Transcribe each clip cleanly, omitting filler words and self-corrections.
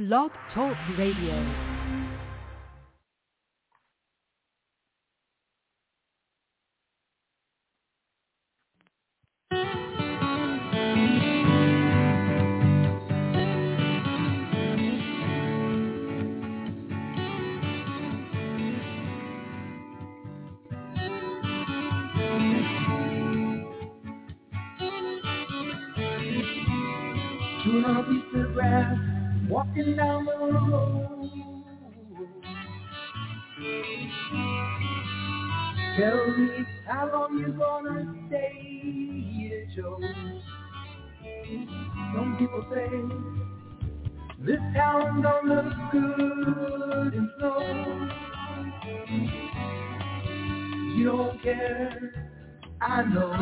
Blog Talk Radio. Soon I'll be the grass, walking down the road. Tell me how long you gonna stay here, Joe. Some people say this town don't look good in snow. You don't care, I know.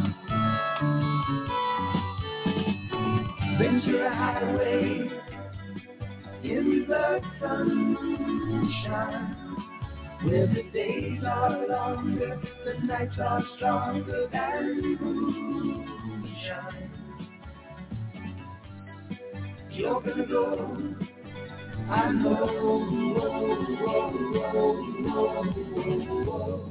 Venture a highway in the sunshine, where the days are longer, the nights are stronger than moonshine. You're gonna go, I know.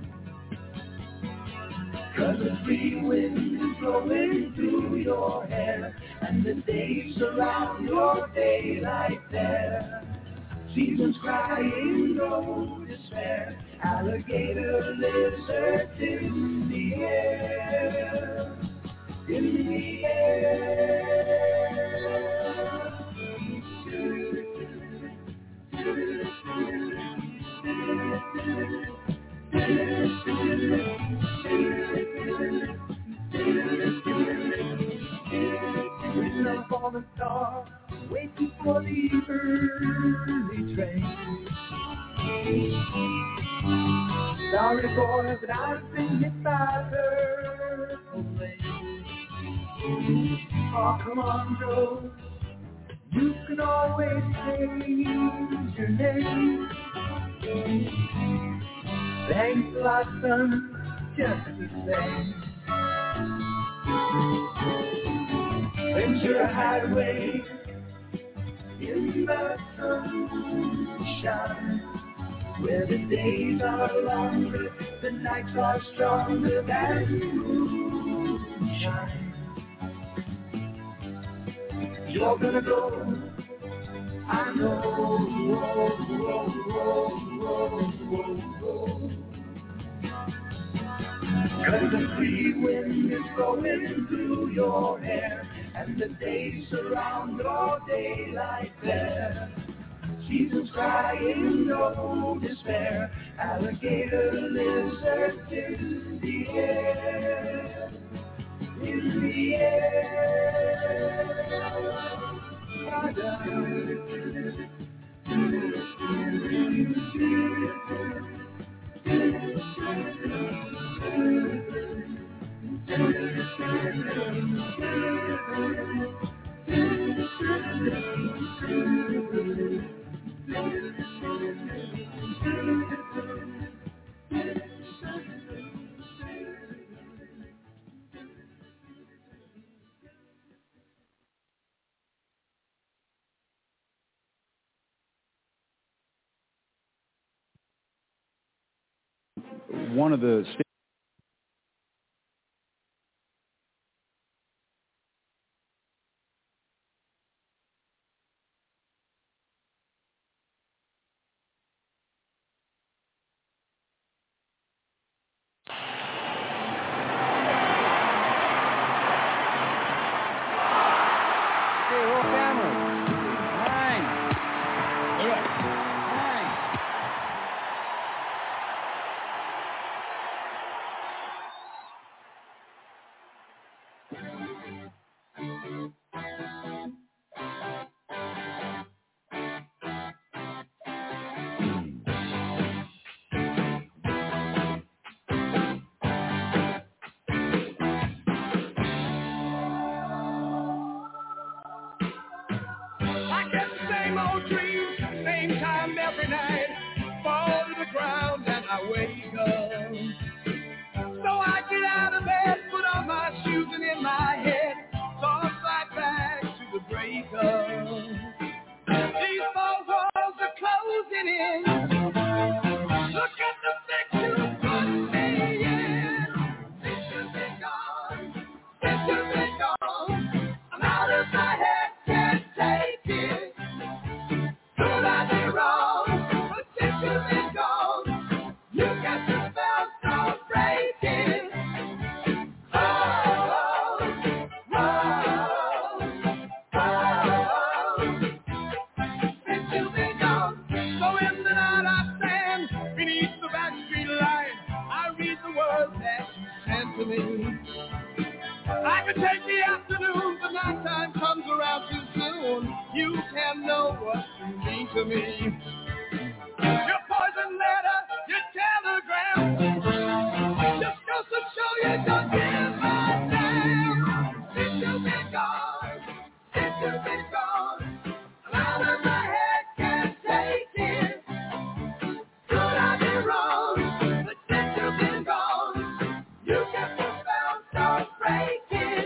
'Cause the free wind is blowing through your hair, and the days surround your daylight there. Seasons crying, no despair. Alligator lizards in the air, in the air. Waiting up on the star, waiting for the early train. Sorry boy, but I've been hit by hurricane. Oh, come on, Joe, you can always change your name. Thanks a lot, son, just the same. Venture a highway in the sunshine, where the days are longer, the nights are stronger than moonshine. You're gonna go, I know. 'Cause the free wind is blowing through your hair, and the days surround your daylight there. Seasons crying, no despair. Alligator lizards in the air, in the air. One of the know what you mean to me. Your poison letter, your telegram, just goes to show you don't give a damn. Since you've been gone, since you've been gone, I'm out of my head, can't take it. Could I be wrong? But since you've been gone, you kept the spell so breaking.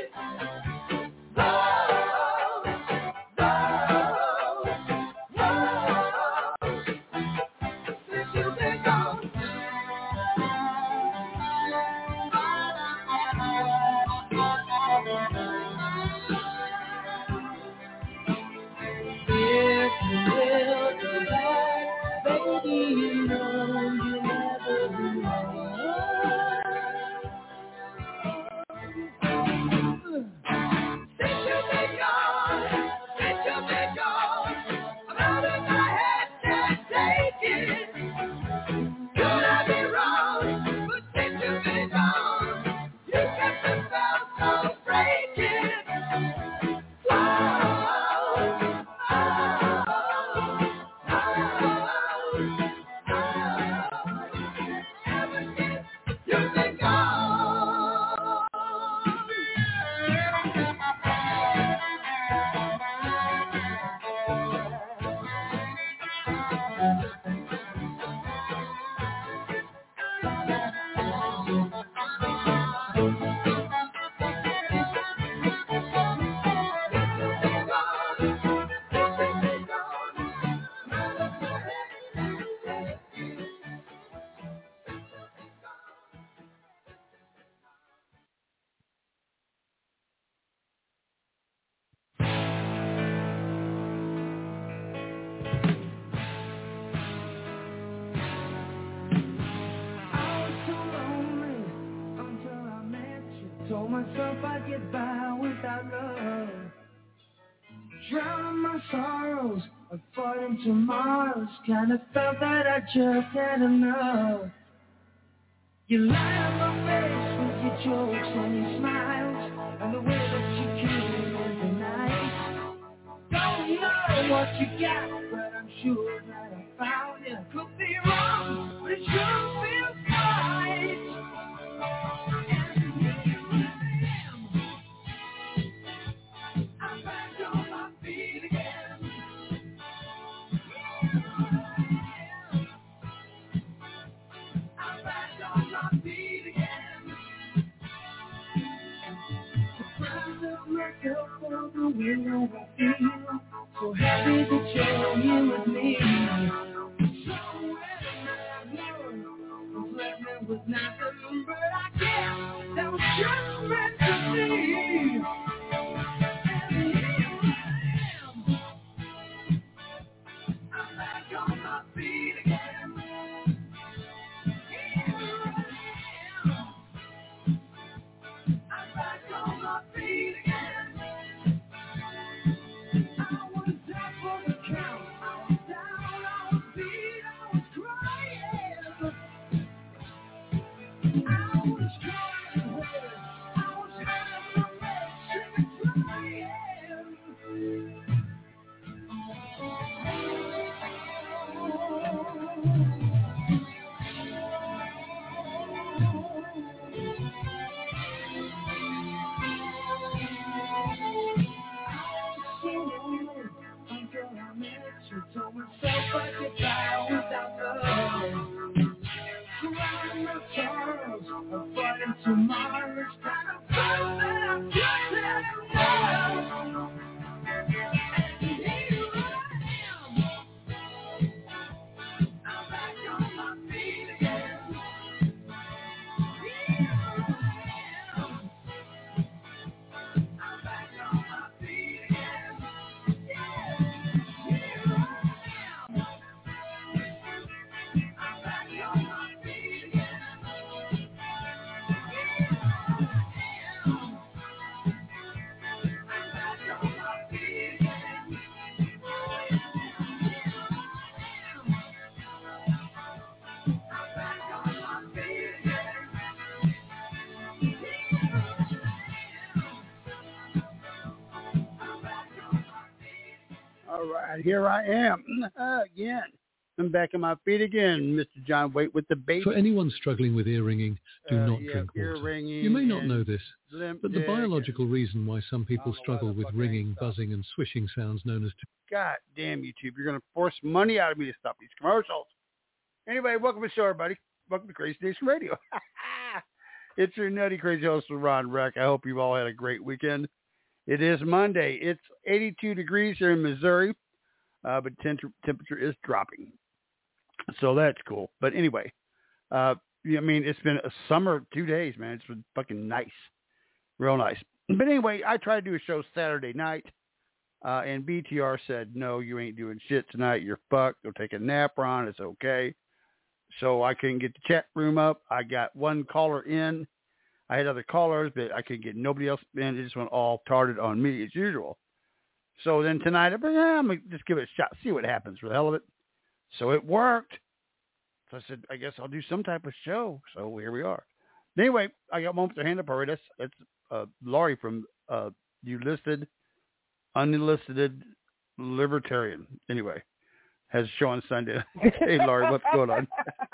Told myself I'd get by without love. Drowning my sorrows, avoiding tomorrows. Kinda felt that I just had enough. You lie on my face with your jokes and your smiles, and the way that you kiss me every night. Don't know what you got, but I'm sure that I found you. Could be wrong, but it sure feels right. You know I feel so happy that you're here with me. Somewhere in my world, I'm living with nothing, but I guess that was just meant to be. And here I am, I'm back on my feet again. Here I am, I'm back on my feet again. Told myself I could die without love. Surrounding my sorrows, avoiding tomorrow's kind of fun that I just had enough. And here I am, I'm back on my feet again. Here I am, I'm back on my feet again. Yeah, here I am. Here I am again. I'm back on my feet again, Mr. John Waite with the bass. For anyone struggling with ear ringing, do not drink ear water. ringing You may not know this, but the dick biological reason why some people struggle with ringing, buzzing, and swishing sounds known as... God damn YouTube, you're going to force money out of me to stop these commercials. Anyway, welcome to the show, everybody. Welcome to Crazy Station Radio. It's your nutty, crazy host, Ron Reck. I hope you've all had a great weekend. It is Monday. It's 82 degrees here in Missouri, but temperature is dropping. So that's cool. But anyway, I mean, it's been a summer 2 days, man. It's been fucking nice. Real nice. But anyway, I tried to do a show Saturday night, and BTR said, no, you ain't doing shit tonight. You're fucked. Go take a nap, Ron. It's okay. So I couldn't get the chat room up. I got one caller in. I had other callers, but I couldn't get nobody else in. It just went all tarted on me as usual. So then tonight, I'm going to just give it a shot, see what happens for the hell of it. So it worked. So I said, I guess I'll do some type of show. So here we are. Anyway, I got one with the hand up already. That's Laurie from You Listed, Unlisted Libertarian. Anyway, has a show on Sunday. Hey, Laurie, what's going on?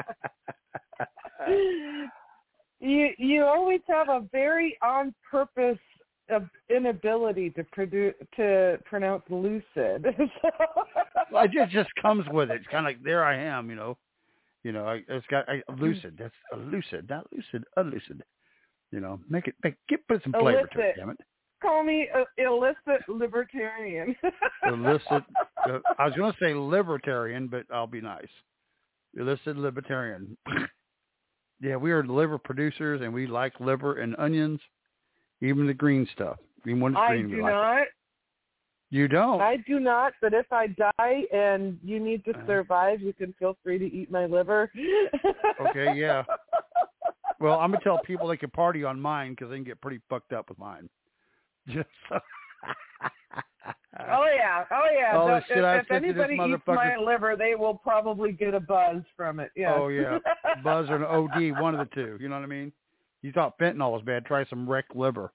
You always have a very on purpose inability to pronounce lucid. Well, it just comes with it. It's kind of like, there I am, it's got lucid. That's a lucid, not lucid, unlucid. Put some flavor to it, damn it. Call me illicit libertarian. Illicit. I was going to say libertarian, but I'll be nice. Illicit libertarian. Yeah, we are liver producers, and we like liver and onions, even the green stuff. Even when it's green, I do not. You don't? I do not, but if I die and you need to survive, you can feel free to eat my liver. Okay, yeah. Well, I'm going to tell people they can party on mine because they can get pretty fucked up with mine. Just Oh, yeah. All the shit I've if said to this anybody eats my liver, they will probably get a buzz from it. Yes. Oh, yeah. Buzz or an OD, one of the two. You know what I mean? You thought fentanyl was bad. Try some wrecked liver.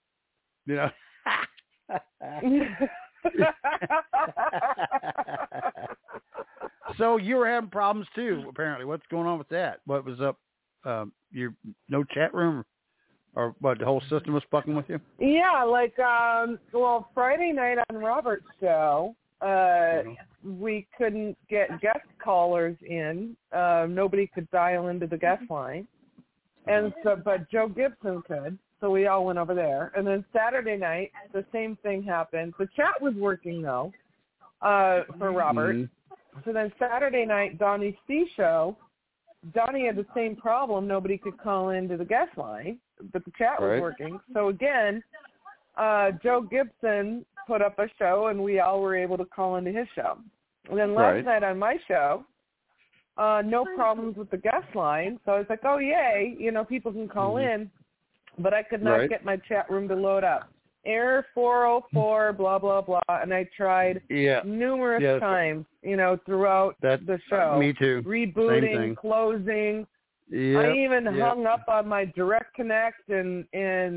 So you were having problems too, apparently. What's going on with that? What was up? No chat room, or what? The whole system was fucking with you? Yeah, Friday night on Robert's show, we couldn't get guest callers in. Nobody could dial into the guest line, but Joe Gibson could. So we all went over there. And then Saturday night, the same thing happened. The chat was working, though, for Robert. Mm-hmm. So then Saturday night, Donnie's C show, Donnie had the same problem. Nobody could call into the guest line, but the chat was working. So again, Joe Gibson put up a show, and we all were able to call into his show. And then last night on my show, no problems with the guest line. So I was like, oh, yay, people can call in. But I could not get my chat room to load up. Error 404, blah, blah, blah. And I tried numerous times, throughout the show. Me too. Rebooting, closing. Yep. I even hung up on my direct connect and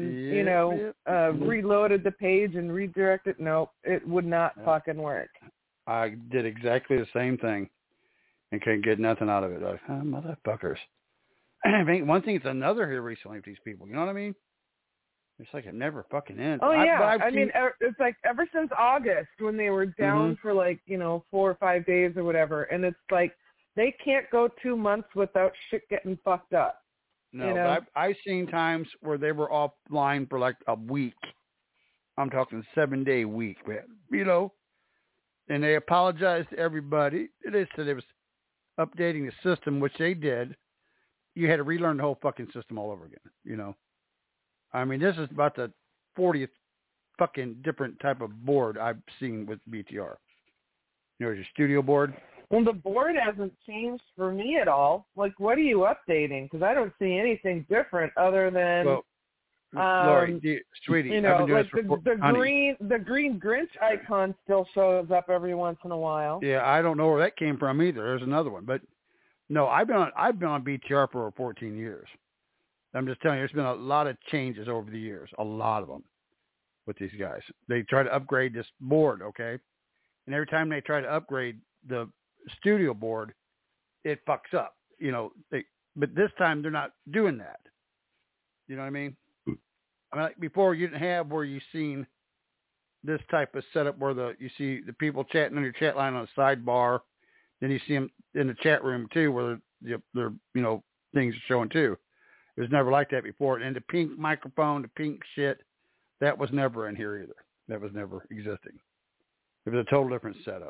reloaded the page and redirected. Nope, it would not fucking work. I did exactly the same thing and couldn't get nothing out of it. Like, motherfuckers. I mean, one thing, it's another here recently with these people. You know what I mean? It's like it never fucking ends. Oh, yeah. It's like ever since August when they were down for 4 or 5 days or whatever. And it's like they can't go 2 months without shit getting fucked up. No, I've seen times where they were offline for like a week. I'm talking 7-day week, man. And they apologized to everybody. They said it was updating the system, which they did. You had to relearn the whole fucking system all over again, I mean, this is about the 40th fucking different type of board I've seen with BTR. Your studio board. Well, the board hasn't changed for me at all. Like, what are you updating? Because I don't see anything different other than, Lori, sweetie, I've been doing this the green Grinch icon still shows up every once in a while. Yeah, I don't know where that came from either. There's another one, but. No, I've been on BTR for over 14 years. I'm just telling you, there's been a lot of changes over the years, a lot of them with these guys. They try to upgrade this board, okay? and every time they try to upgrade the studio board, it fucks up. But this time they're not doing that. You know what I mean? Like before, you didn't have where you seen this type of setup where you see the people chatting on your chat line on a sidebar. Then you see them in the chat room too, where their things are showing too. It was never like that before. And the pink microphone, the pink shit, that was never in here either. That was never existing. It was a total different setup,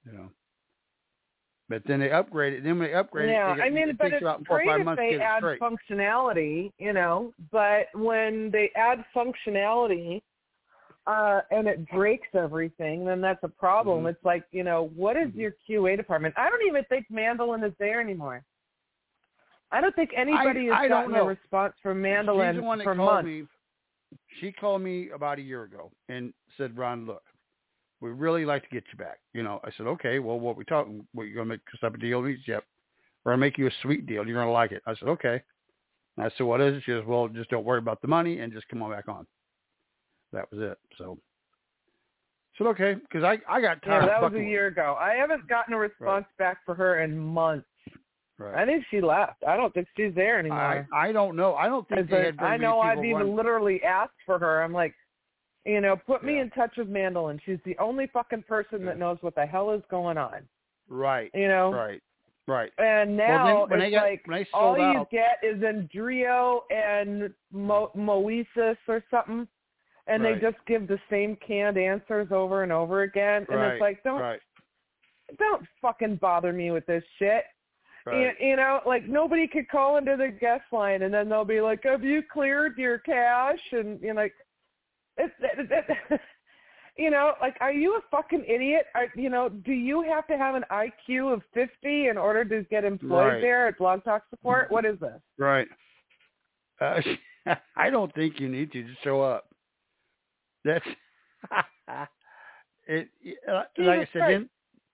But then they upgraded. Then when they upgraded, but it's great if they add functionality, But when they add functionality and it breaks everything, then that's a problem. Mm-hmm. It's like, what is your QA department? I don't even think Mandolin is there anymore. I don't think anybody has gotten a response from Mandolin for months. She called me about a year ago and said, Ron, look, we really like to get you back. I said, okay, well, what we talking? What, you going to make us up a deal? Yep. Or I'll make you a sweet deal. You're going to like it. I said, okay. And I said, what is it? She says, well, just don't worry about the money and just come on back on. That was it. So I said, okay, because I got tired. Yeah, that was a year ago. I haven't gotten a response back for her in months. Right. I think she left. I don't think she's there anymore. I don't know. I don't think they had very many people I've even literally asked for her. I'm like, put me in touch with Mandolin. She's the only fucking person that knows what the hell is going on. Right. Right. And now all you get is Endrio and Moesis or something, and they just give the same canned answers over and over again. And it's like, don't fucking bother me with this shit. Right. Nobody could call into the guest line, and then they'll be like, have you cleared your cache? And you're like, are you a fucking idiot? Do you have to have an IQ of 50 in order to get employed there at Blog Talk Support? What is this? Right. I don't think you need to. Just show up. That's it. Like I said,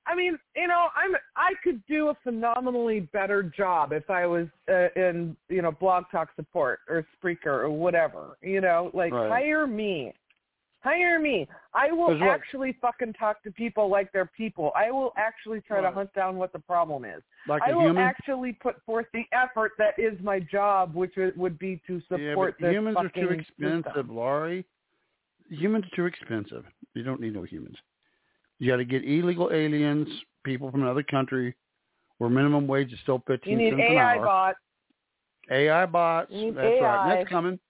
I could do a phenomenally better job if I was in, Blog Talk Support or Spreaker or whatever, hire me. I will actually fucking talk to people like they're people. I will actually try to hunt down what the problem is. I will actually put forth the effort that is my job, which would be to support this humans are too expensive, system. Laurie. Humans are too expensive. You don't need no humans. You got to get illegal aliens, people from another country, where minimum wage is still 15 cents an hour. You need AI bots. AI bots. That's AI. right. That's coming.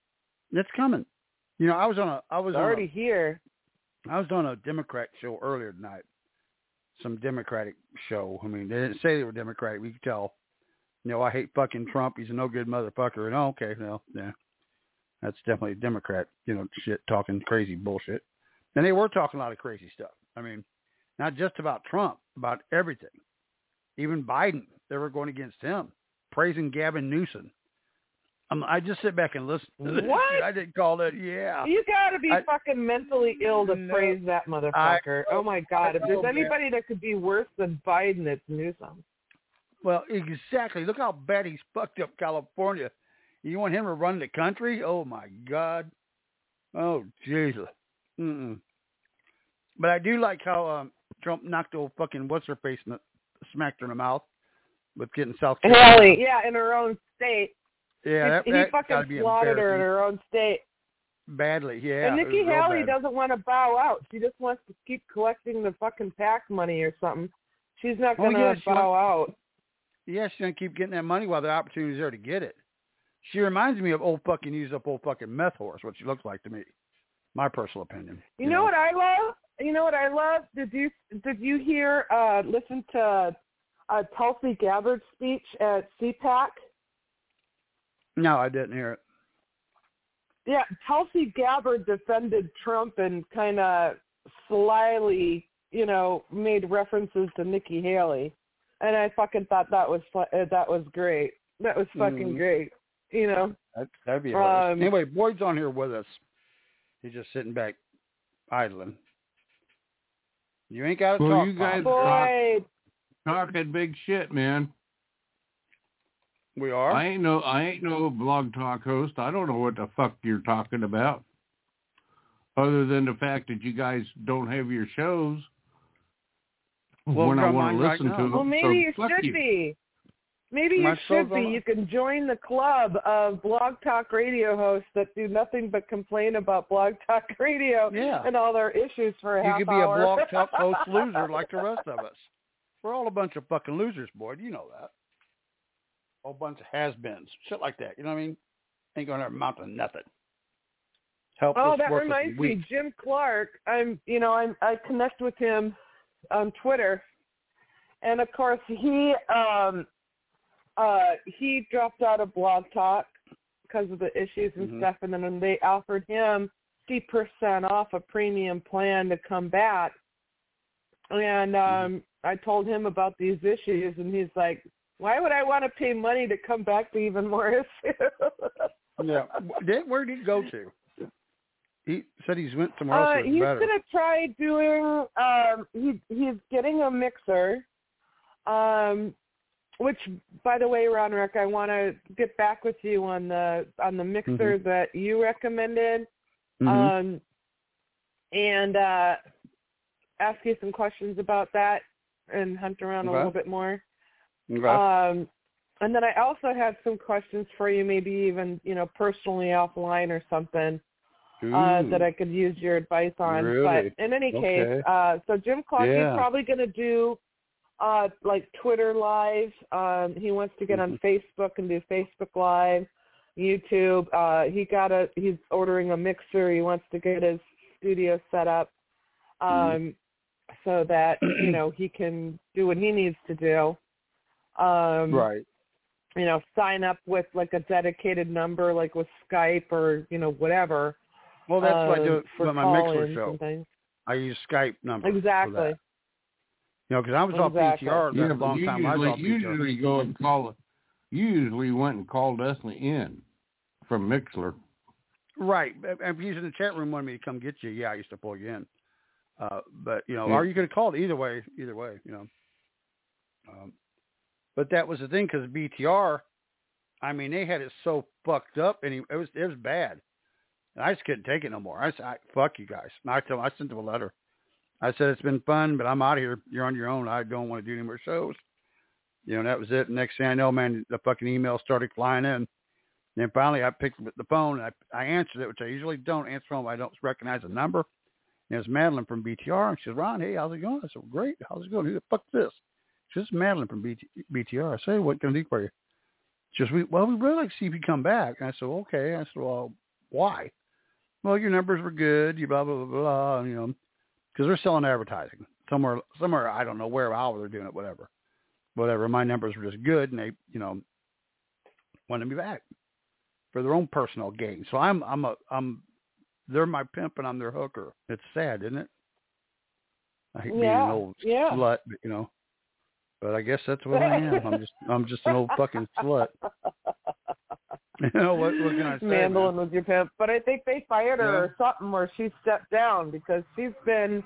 I was already here. I was on a Democrat show earlier tonight. Some Democratic show. I mean, they didn't say they were Democratic. We could tell. I hate fucking Trump. He's a no good motherfucker. And okay, yeah. That's definitely a Democrat, shit, talking crazy bullshit. And they were talking a lot of crazy stuff. I mean, not just about Trump, about everything. Even Biden, they were going against him, praising Gavin Newsom. I just sit back and listen to this. What? I didn't call that, yeah. You got to be fucking mentally ill to praise that motherfucker. Oh, my God. If there's anybody that could be worse than Biden, it's Newsom. Well, exactly. Look how bad he's fucked up California. You want him to run the country? Oh, my God. Oh, Jesus. Mm-mm. But I do like how Trump knocked old fucking what's-her-face smacked her in the mouth with getting South Carolina. Haley, in her own state. Yeah, he fucking slaughtered her in her own state. Badly, yeah. And Nikki Haley doesn't want to bow out. She just wants to keep collecting the fucking PAC money or something. She's not going to bow out. Yeah, she's going to keep getting that money while the opportunity's there to get it. She reminds me of old fucking meth horse, what she looks like to me. My personal opinion. You know what I love? Did you hear, listen to Tulsi Gabbard's speech at CPAC? No, I didn't hear it. Yeah, Tulsi Gabbard defended Trump and kind of slyly, made references to Nikki Haley, and I fucking thought that was great. That was fucking great. That'd be hilarious. Anyway, Boyd's on here with us. He's just sitting back, idling. You ain't got to talk. You guys talking big shit, man. We are. I ain't no Blog Talk host. I don't know what the fuck you're talking about, other than the fact that you guys don't have your shows. Well, when I come want on to right listen now. to them. Well, maybe so you fuck should you. be. Maybe you My should soul's be. on- You can join the club of Blog Talk Radio hosts that do nothing but complain about Blog Talk Radio Yeah. and all their issues for a You half could be hour. a Blog Talk host loser like the rest of us. We're all a bunch of fucking losers, boy. You know that. A bunch of has-beens. Shit like that. You know what I mean? Ain't going to amount to nothing. Helpless, Oh, that worthless, reminds and me, weak. Jim Clark. I connect with him on Twitter, and of course he dropped out of Blog Talk because of the issues and stuff, and then they offered him 50% off a premium plan to come back. And I told him about these issues, and he's like, "Why would I want to pay money to come back to even more issues?" Yeah. Where did he go to? He said he's went somewhere else. He's better. gonna try doing. He's getting a mixer. Which, by the way, Ron Rick, I want to get back with you on the mixer that you recommended, and ask you some questions about that and hunt around a little bit more. Okay. And then I also have some questions for you, maybe even personally offline or something. That I could use your advice on. Really? But in any Okay. case, so Jim Clark is Yeah. probably going to do like Twitter Live. He wants to get on Facebook and do Facebook Live, YouTube. He's ordering a mixer. He wants to get his studio set up so that he can do what he needs to do. Right. Sign up with like a dedicated number, like with Skype or whatever. Well, that's what I do for with my mixer call-ins show. and things. I use Skype number. Exactly. For that. Because I was off Exactly. BTR Yeah, a but long time. I was off you BTR. usually go and call it. You usually went and called Leslie in from Mixler. Right. If you're in the chat room, wanted me to come get you, yeah, I used to pull you in. But or you could have called either way. But that was the thing because BTR, I mean, they had it so fucked up, and it was bad. And I just couldn't take it no more. I said, fuck you guys. And I sent them a letter. I said, it's been fun, but I'm out of here. You're on your own. I don't want to do any more shows. That was it. Next thing I know, man, the fucking emails started flying in. And then finally I picked up the phone, and I answered it, which I usually don't answer phone. I don't recognize the number. And it was Madeline from BTR. And she says, Ron, hey, how's it going? I said, well, great. How's it going? Who the fuck's this? She says, Madeline from BTR. I said, what can I do for you? She says, we'd really like to see if you come back. And I said, well, okay. I said, well, why? Well, your numbers were good. You blah, blah, blah, blah, because they're selling advertising somewhere. I don't know where, how they're doing it, whatever. My numbers were just good, and they, wanted me back for their own personal gain. So they're my pimp and I'm their hooker. It's sad, isn't it? I hate being an old slut, but, but I guess that's what I am. I'm just an old fucking slut. What can I say? Mandolin was your pimp, but I think they fired her or something, or she stepped down because she's been.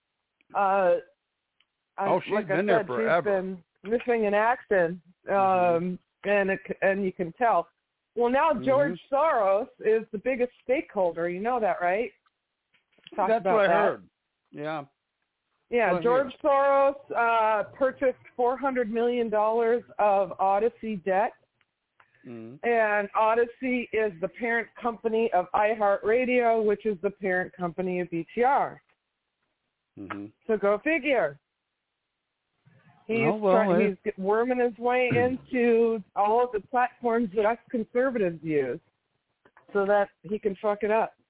She's been there forever. She's been missing in action, and you can tell. Well, now George Soros is the biggest stakeholder. You know that, right? That's what I heard. Yeah. Yeah, George Soros purchased $400 million of Odyssey debt. And Odyssey is the parent company of iHeartRadio, which is the parent company of BTR. So go figure. He's worming his way into all of the platforms that us conservatives use so that he can fuck it up.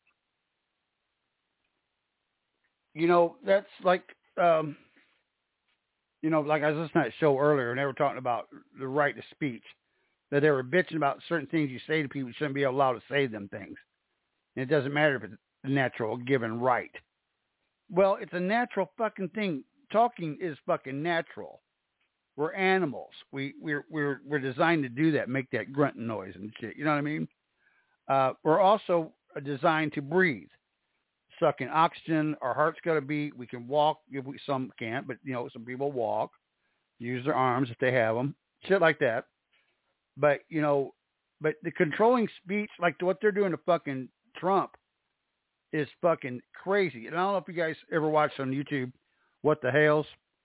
That's like, like I was listening to that show earlier, and they were talking about the right to speech. That they were bitching about certain things you say to people, you shouldn't be allowed to say them things. And it doesn't matter if it's a natural given right. Well, it's a natural fucking thing. Talking is fucking natural. We're animals. We're designed to do that, make that grunting noise and shit. You know what I mean? We're also designed to breathe, suck in oxygen. Our heart's got to beat. We can walk. Some can't, but some people walk, use their arms if they have them, shit like that. But, but the controlling speech, like what they're doing to fucking Trump is fucking crazy. And I don't know if you guys ever watched on YouTube, What the Hales.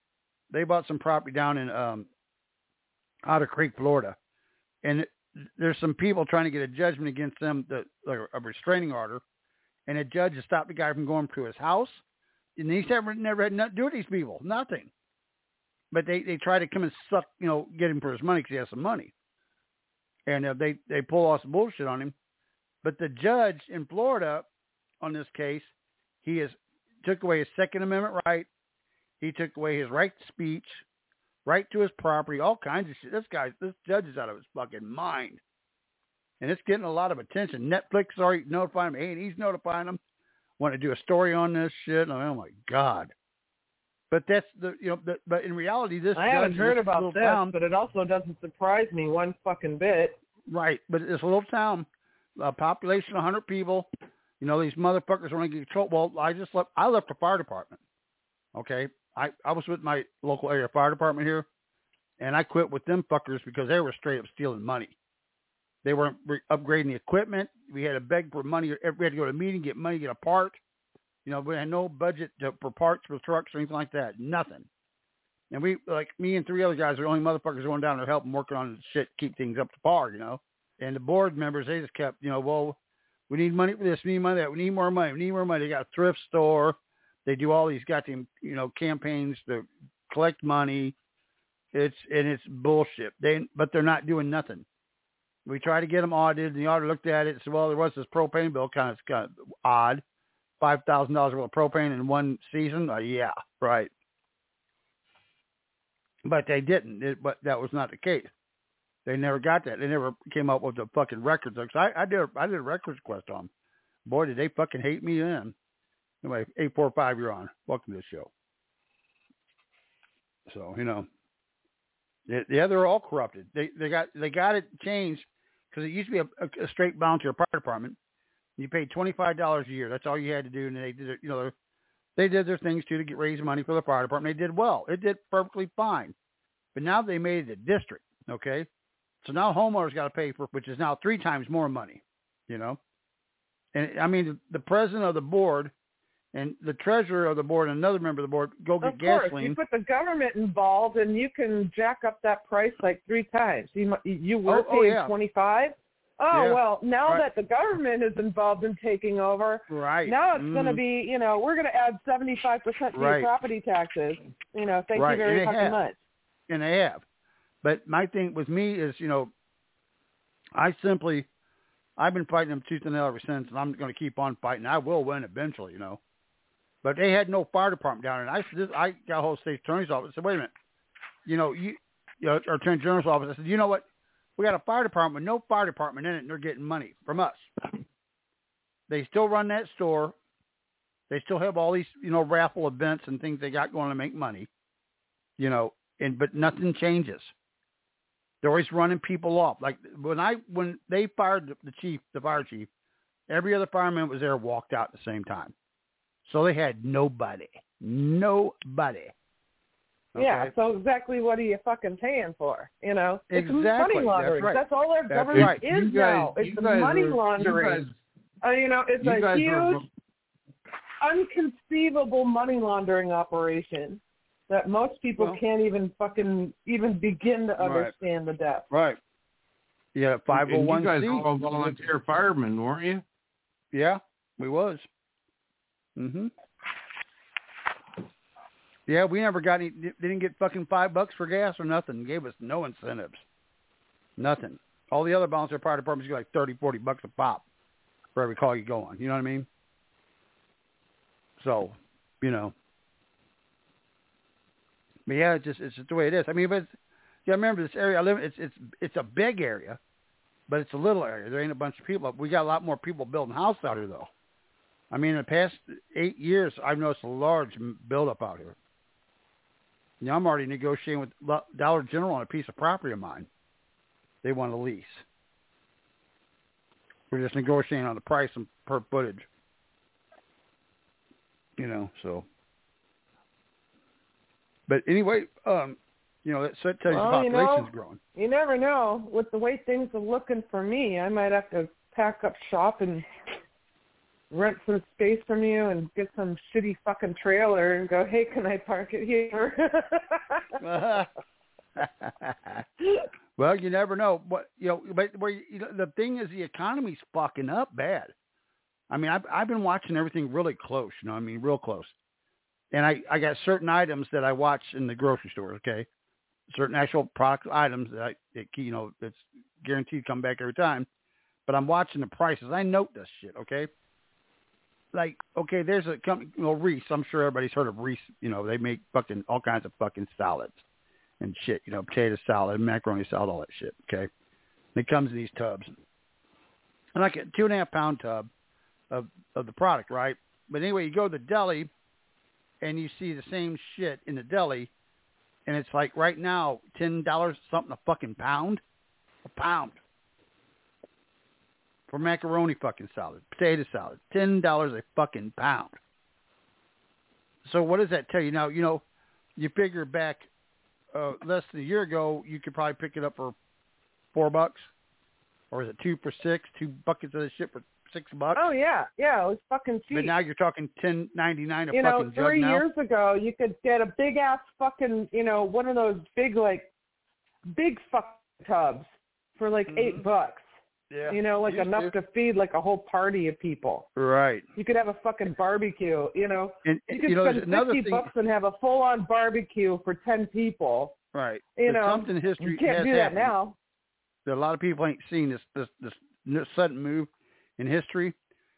they bought some property down in Otter Creek, Florida, and there's some people trying to get a judgment against them, a restraining order, and a judge has stopped the guy from going to his house, and he's never had nothing to do with these people, nothing. But they try to come and suck, get him for his money because he has some money, and they pull off some bullshit on him. But the judge in Florida on this case, he took away his Second Amendment right. He took away his right to speech, right to his property, all kinds of shit. This judge is out of his fucking mind. And it's getting a lot of attention. Netflix is already notifying him. A&E's notifying him. Want to do a story on this shit. Oh my God. But that's but in reality, this I haven't heard about this, town, but it also doesn't surprise me one fucking bit. Right. But it's a little town, a population of 100 people. These motherfuckers want to get control. Well, I left the fire department. Okay. I was with my local area fire department here, and I quit with them fuckers because they were straight up stealing money. They weren't upgrading the equipment. We had to beg for money. We had to go to a meeting, get money, get a part. We had no budget for parts for trucks or anything like that. Nothing. And me and 3 other guys are the only motherfuckers going down there helping working on the shit, keep things up to par, And the board members, they just kept, well, we need money for this, we need money for that, we need more money, we need more money. They got a thrift store. They do all these goddamn, campaigns to collect money. It's bullshit. But they're not doing nothing. We tried to get them audited, and the auditor looked at it and said, well, there was this propane bill, kind of odd. $5,000 worth of propane in one season? Yeah, right. But they didn't. But that was not the case. They never got that. They never came up with the fucking records. I did a records request on them. Boy, did they fucking hate me then. Anyway, 845, you're on. Welcome to the show. So, they're all corrupted. They got it changed because it used to be a straight volunteer fire department. You paid $25 a year. That's all you had to do. And they did it, they did their things too to raise money for the fire department. They did well. It did perfectly fine. But now they made it a district. Okay. So now homeowners got to pay for, which is now 3 times more money, And I mean, the president of the board and the treasurer of the board and another member of the board go get gasoline. Of course, you put the government involved, and you can jack up that price like 3 times. You were paying $25. Oh, yeah. Well, now that the government is involved in taking over, now it's going to be, we're going to add 75% to your property taxes. Thank you very fucking much. And they have. But my thing with me is, I've been fighting them tooth and nail ever since, and I'm going to keep on fighting. I will win eventually, But they had no fire department down there. And I got a hold of the state attorney's office and said, wait a minute, our attorney general's office. I said, you know what? We got a fire department with no fire department in it, and they're getting money from us. They still run that store. They still have all these, raffle events and things they got going to make money, but nothing changes. They're always running people off. Like when they fired the fire chief, every other fireman was there walked out at the same time. So they had nobody. Okay. Yeah, so exactly what are you fucking paying for? It's exactly. money laundering. That's all our government is now. It's money laundering. It's a huge, unconceivable money laundering operation that most people can't even begin to understand the depth. Right. Yeah, 501c. You guys were all volunteer firemen, weren't you? Yeah, we was. Mm-hmm. Yeah, we never got any. They didn't get fucking $5 for gas or nothing. Gave us no incentives. Nothing. All the other volunteer fire departments get like $30-40 a pop for every call you go on. You know what I mean? So, But yeah, it's just the way it is. I mean, but remember this area I live in. It's a big area, but it's a little area. There ain't a bunch of people. We got a lot more people building houses out here, though. I mean, in the past 8 years, I've noticed a large buildup out here. I'm already negotiating with Dollar General on a piece of property of mine. They want a lease. We're just negotiating on the price and per footage. So. But anyway, that tells you the population's growing. You never know. With the way things are looking for me, I might have to pack up shop and rent some space from you and get some shitty fucking trailer and go, hey, can I park it here? Well, you never know. But the thing is, the economy's fucking up bad. I mean, I've been watching everything really close. Real close. And I got certain items that I watch in the grocery store. Okay, certain actual product items that it's guaranteed to come back every time. But I'm watching the prices. I note this shit. Okay. Like, okay, there's a company, Reese. I'm sure everybody's heard of Reese. They make fucking all kinds of fucking salads and shit. Potato salad, macaroni salad, all that shit. Okay. And it comes in these tubs. And like a 2.5 pound tub of the product, right? But anyway, you go to the deli and you see the same shit in the deli, and it's like right now $10 something a fucking pound. A pound. For macaroni fucking salad, potato salad, $10 a fucking pound. So what does that tell you? Now, you figure back less than a year ago, you could probably pick it up for $4, or is it 2 for $6? 2 buckets of this shit for $6. Oh yeah, it was fucking cheap. But now you're talking $10.99 a fucking jug 3 now. years ago, you could get a big ass fucking, one of those big fucking tubs for like $8. Yeah. Enough to feed like a whole party of people. Right. You could have a fucking barbecue, And you could spend $50 and have a full-on barbecue for 10 people. Right. Something in history you can't has do that happened. now. A lot of people ain't seen this sudden move in history.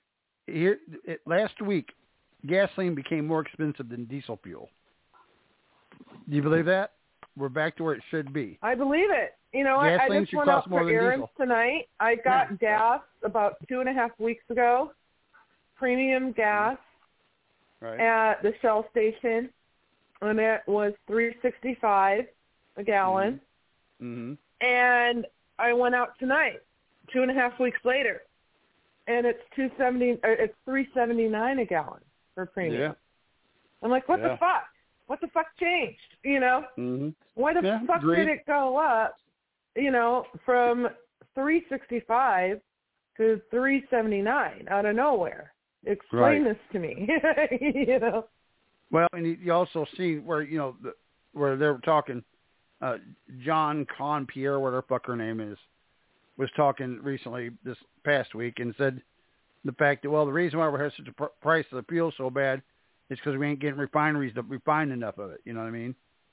Last week, gasoline became more expensive than diesel fuel. Do you believe that? We're back to where it should be. I believe it. I just went out for errands tonight. I got gas about 2.5 weeks ago, premium gas at the Shell station, and it was $3.65 a gallon. Mm-hmm. And I went out tonight, 2.5 weeks later, and it's $3.79 a gallon for premium. Yeah. I'm like, what the fuck? What the fuck changed? Mm-hmm. Why the fuck did it go up? From $3.65 to $3.79 out of nowhere. Explain this to me. Well, and you also see where where they were talking. John Conpierre, whatever the fuck her name is, was talking recently this past week and said the fact that the reason why we have such a price of the fuel so bad is because we ain't getting refineries to refine enough of it. You know what I mean?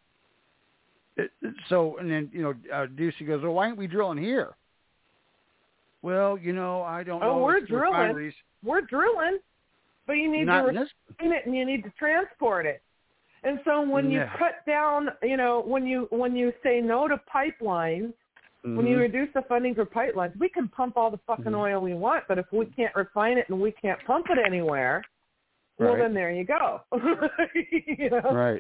So, and then, Ducey goes, well, why aren't we drilling here? Well, I don't know. We're drilling. Refineries. We're drilling, but you need to refine it and you need to transport it. And so when you cut down, when you say no to pipelines, when you reduce the funding for pipelines, we can pump all the fucking oil we want, but if we can't refine it and we can't pump it anywhere, well, then there you go. Right.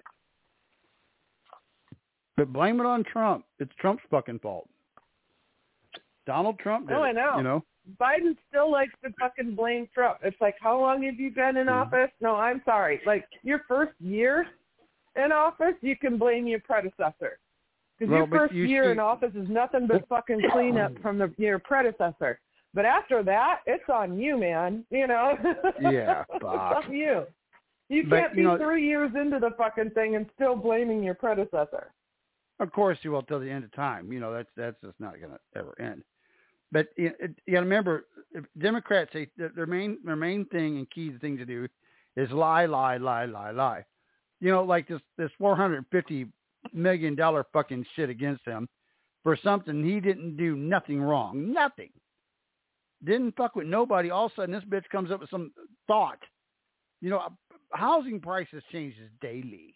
But blame it on Trump. It's Trump's fucking fault. Donald Trump did I know. Biden still likes to fucking blame Trump. It's like, how long have you been in office? No, I'm sorry. Like, your first year in office, you can blame your predecessor. Because your first year in office is nothing but fucking cleanup from your predecessor. But after that, it's on you, man. Yeah, it's on you. You can't be 3 years into the fucking thing and still blaming your predecessor. Of course you will till the end of time. That's just not going to ever end. But you got to remember, Democrats say their main thing and key thing to do is lie. Like this $450 million fucking shit against him for something he didn't do nothing wrong. Nothing. Didn't fuck with nobody. All of a sudden this bitch comes up with some thought. Housing prices changes daily.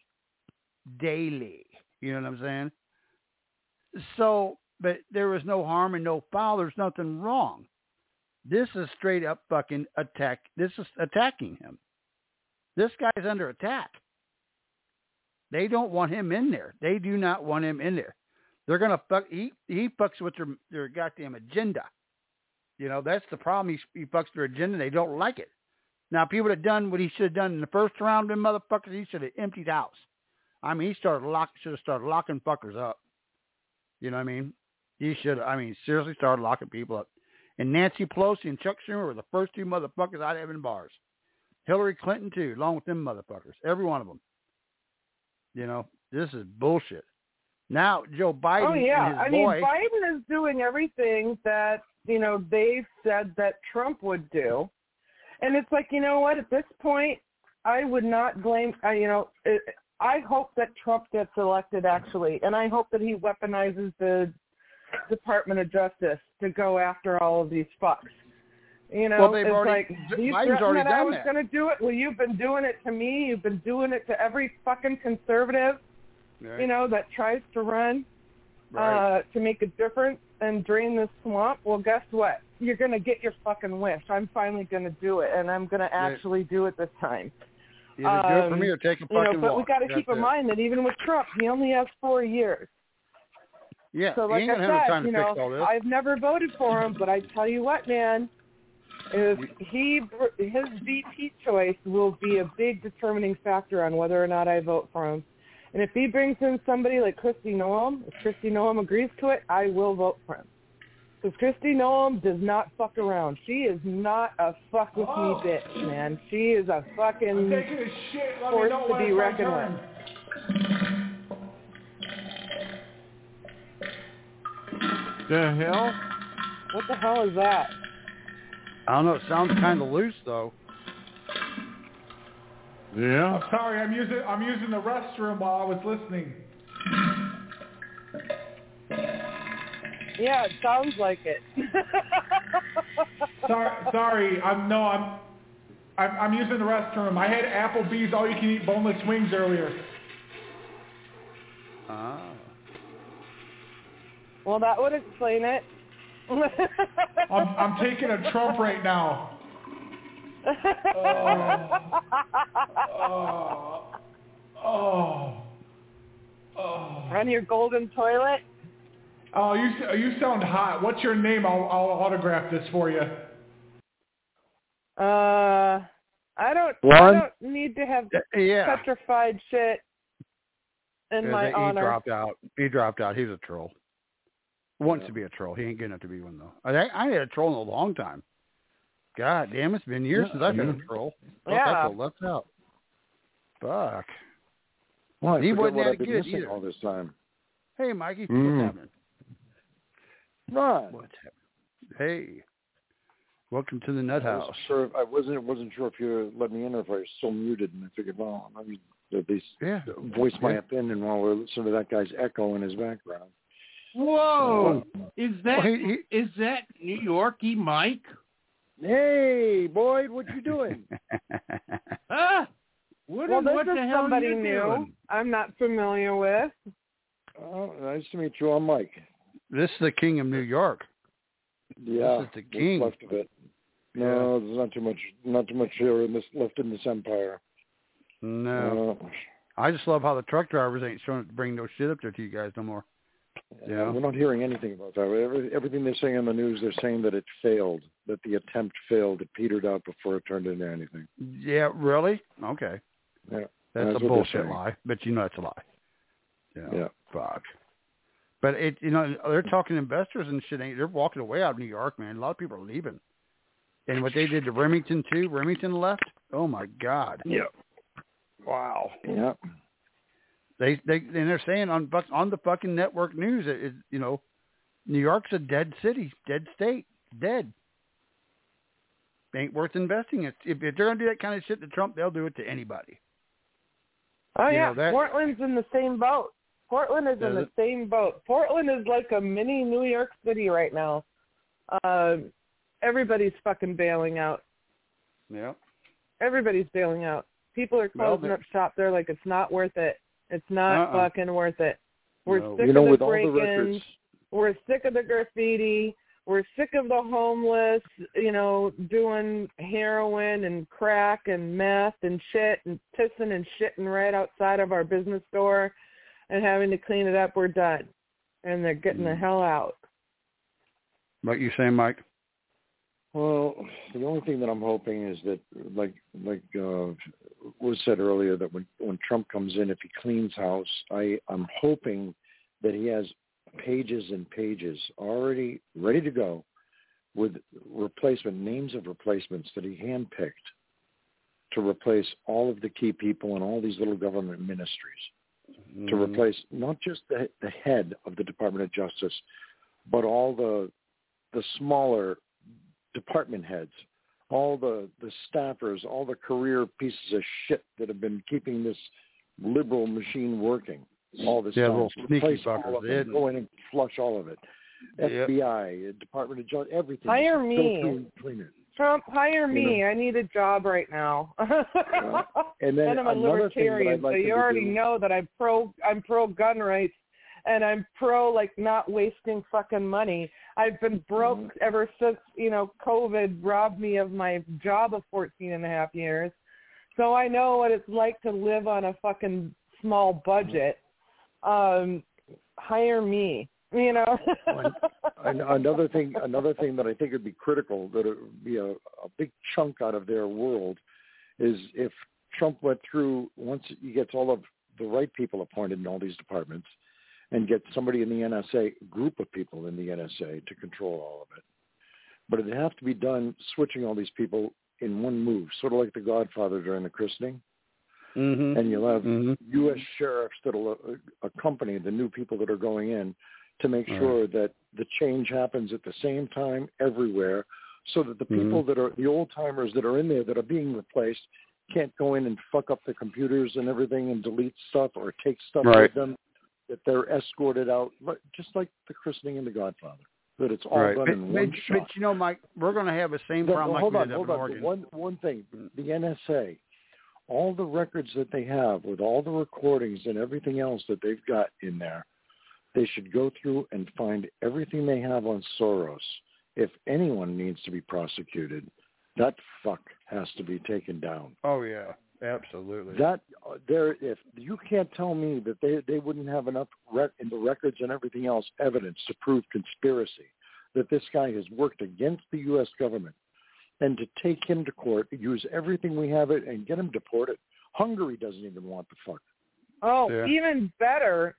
You know what I'm saying? So, but there was no harm and no foul. There's nothing wrong. This is straight up fucking attack. This is attacking him. This guy's under attack. They don't want him in there. They do not want him in there. They're going to fuck. He fucks with their goddamn agenda. That's the problem. He fucks their agenda. They don't like it. Now, if he would have done what he should have done in the first round, them motherfuckers, he should have emptied house. I mean, should have started locking fuckers up. You know what I mean? He should, seriously started locking people up. And Nancy Pelosi and Chuck Schumer were the first two motherfuckers I'd have in bars. Hillary Clinton, too, along with them motherfuckers. Every one of them. You know, this is bullshit. Now, Joe Biden and his boy... Biden is doing everything that, you know, they said that Trump would do. And it's like, you know what, at this point, I would not blame, I hope that Trump gets elected, actually. And I hope that he weaponizes the Department of Justice to go after all of these fucks. You know, well, it's like, you threatened that I was going to do it. Well, you've been doing it to me. You've been doing it to every fucking conservative, right. You know, that tries to run to make a difference and drain this swamp. Well, guess what? You're going to get your fucking wish. I'm finally going to do it, and I'm going to actually do it this time. Either do it for me or take a fucking but walk. we got to keep in mind that even with Trump, he only has 4 years. Yeah, so like he ain't gonna I have said, time to fix all this. I've never voted for him, but I tell you what, man, his VP choice will be a big determining factor on whether or not I vote for him. And if he brings in somebody like Kristi Noem, if Kristi Noem agrees to it, I will vote for him. Because Kristi Noem does not fuck around. She is not a fuck with me bitch, man. She is a fucking force to be reckoned with. The hell? What the hell is that? I don't know. It sounds kind of loose, though. Yeah. I'm sorry. I'm using the restroom while I was listening. Yeah, it sounds like it. Sorry. I'm using the restroom. I had Applebee's all-you-can-eat boneless wings earlier. Ah. Well, that would explain it. I'm taking a Trump right now. On your golden toilet? Oh, you sound hot. What's your name? I'll autograph this for you. I don't need to have petrified shit in my honor. He dropped out. He's a troll. Wants to be a troll. He ain't good enough to be one, though. I had a troll in a long time. God damn, it's been years since I've had a troll. Yeah. That's left out. Fuck. Well, I he forget wasn't what that I've been good missing either. all this time. Hey, Mikey. What's happening? Right. What's happening? Hey. Welcome to the Nut House. I wasn't sure if you let me in or if I was still muted, and I figured, well, I mean, at least voice my opinion while we're listening to that guy's echo in his background. Whoa! Is that New Yorkie Mike? Hey, Boyd, what you doing? What the is hell somebody are you new doing? I'm not familiar with. Oh, nice to meet you. I'm Mike. This is the king of New York. Yeah, this is the king. What's left of it. No, there's not too much here left in this empire. No. I just love how the truck drivers ain't showing to bring no shit up there to you guys no more. Yeah, we're not hearing anything about that. Everything they're saying on the news, they're saying that it failed, that the attempt failed, it petered out before it turned into anything. Yeah, really? Okay. Yeah, that's a bullshit lie, but you know it's a lie. Yeah. Fuck. But they're talking investors and shit. They're walking away out of New York, man. A lot of people are leaving. And what they did to Remington too. Remington left. Oh my God. Yeah. Wow. Yeah. They're saying on the fucking network news that New York's a dead city, dead state, dead. Ain't worth investing. If they're gonna do that kind of shit to Trump, they'll do it to anybody. Oh yeah, Portland's in the same boat. Portland is in the same boat. Portland is like a mini New York City right now. Everybody's fucking bailing out. Yeah. Everybody's bailing out. People are closing up shop. They're like, it's not worth it. It's not fucking worth it. We're sick of the break-ins. We're sick of the graffiti. We're sick of the homeless, doing heroin and crack and meth and shit and pissing and shitting right outside of our business store and having to clean it up. We're done. And they're getting the hell out. What you saying, Mike? Well, the only thing that I'm hoping is that, like was said earlier, that when Trump comes in, if he cleans house, I'm hoping that he has pages and pages already ready to go with names of replacements that he handpicked to replace all of the key people in all these little government ministries, to replace not just the head of the Department of Justice, but all the smaller department heads, all the staffers, all the career pieces of shit that have been keeping this liberal machine working all this time. Replace all of them, go in and flush all of it. FBI, Department of Justice, everything. Hire me. Go through and clean it. Trump, hire me. I need a job right now. And then I'm a libertarian, so you already know that I'm pro gun rights, and I'm pro like not wasting fucking money. I've been broke ever since, COVID robbed me of my job of 14 and a half years. So I know what it's like to live on a fucking small budget. Hire me. Another thing that I think would be critical, that it would be a big chunk out of their world, is if Trump went through, once he gets all of the right people appointed in all these departments, and get somebody in the NSA, group of people in the NSA to control all of it. But it'd have to be done switching all these people in one move, sort of like The Godfather during the christening. And you'll have U.S. sheriffs that will accompany the new people that are going in to make sure that the change happens at the same time everywhere, so that the people that are the old-timers that are in there that are being replaced can't go in and fuck up the computers and everything and delete stuff or take stuff with them, that they're escorted out, just like the christening and The Godfather, that it's all done in one shot. But, Mike, we're going to have the same problem like we did up in Oregon. One thing, the NSA, all the records that they have with all the recordings and everything else that they've got in there, they should go through and find everything they have on Soros. If anyone needs to be prosecuted, that fuck has to be taken down. Oh, yeah, absolutely. If you can't tell me that they wouldn't have enough in the records and everything else evidence to prove conspiracy, that this guy has worked against the U.S. government, and to take him to court, use everything we have it, and get him deported. Hungary doesn't even want the fuck. Oh, even better.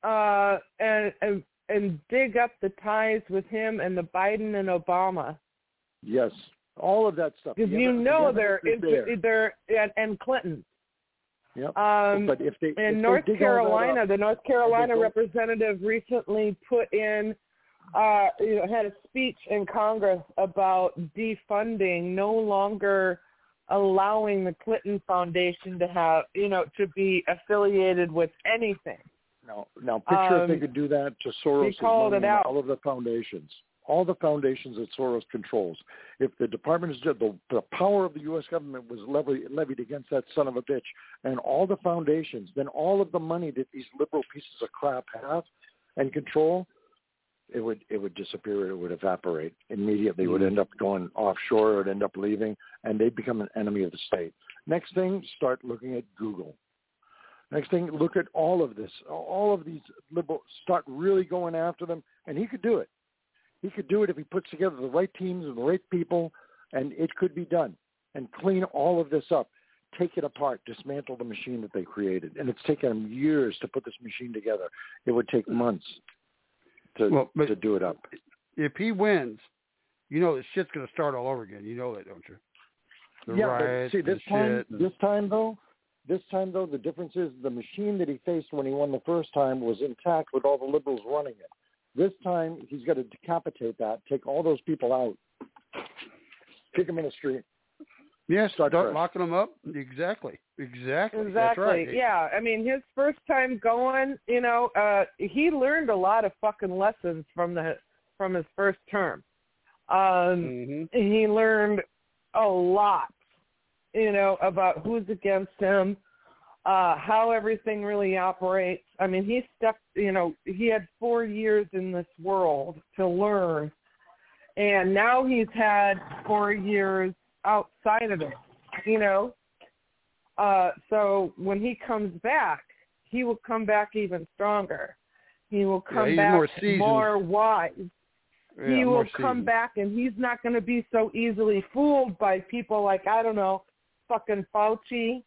And dig up the ties with him and the Biden and Obama. Yes, all of that stuff. Because they're and Clinton. Yep. But in North Carolina, the North Carolina representative recently put in, had a speech in Congress about defunding, no longer allowing the Clinton Foundation to have, to be affiliated with anything. Now picture if they could do that to Soros and all of the foundations. All the foundations that Soros controls. If the Department of the power of the U.S. government was levied against that son of a bitch, and all the foundations, then all of the money that these liberal pieces of crap have and control, it would disappear. It would evaporate immediately. It would end up going offshore. It would end up leaving, and they'd become an enemy of the state. Next thing, start looking at Google. Next thing, look at all of this. All of these liberals, start really going after them, and he could do it. He could do it if he puts together the right teams and the right people, and it could be done. And clean all of this up, take it apart, dismantle the machine that they created. And it's taken them years to put this machine together. It would take months to do it up. If he wins, this shit's going to start all over again. You know that, don't you? But see, this time though, the difference is the machine that he faced when he won the first time was intact with all the liberals running it. This time, he's got to decapitate that, take all those people out, kick them in the street. Yeah, start locking them up. Exactly. That's right. Yeah, I mean, his first time going, he learned a lot of fucking lessons from his first term. He learned a lot, about who's against him, how everything really operates. I mean, he had 4 years in this world to learn, and now he's had 4 years outside of it, so when he comes back, he will come back even stronger. He will come back more wise. Yeah, he will come back, and he's not going to be so easily fooled by people like, I don't know, fucking Fauci.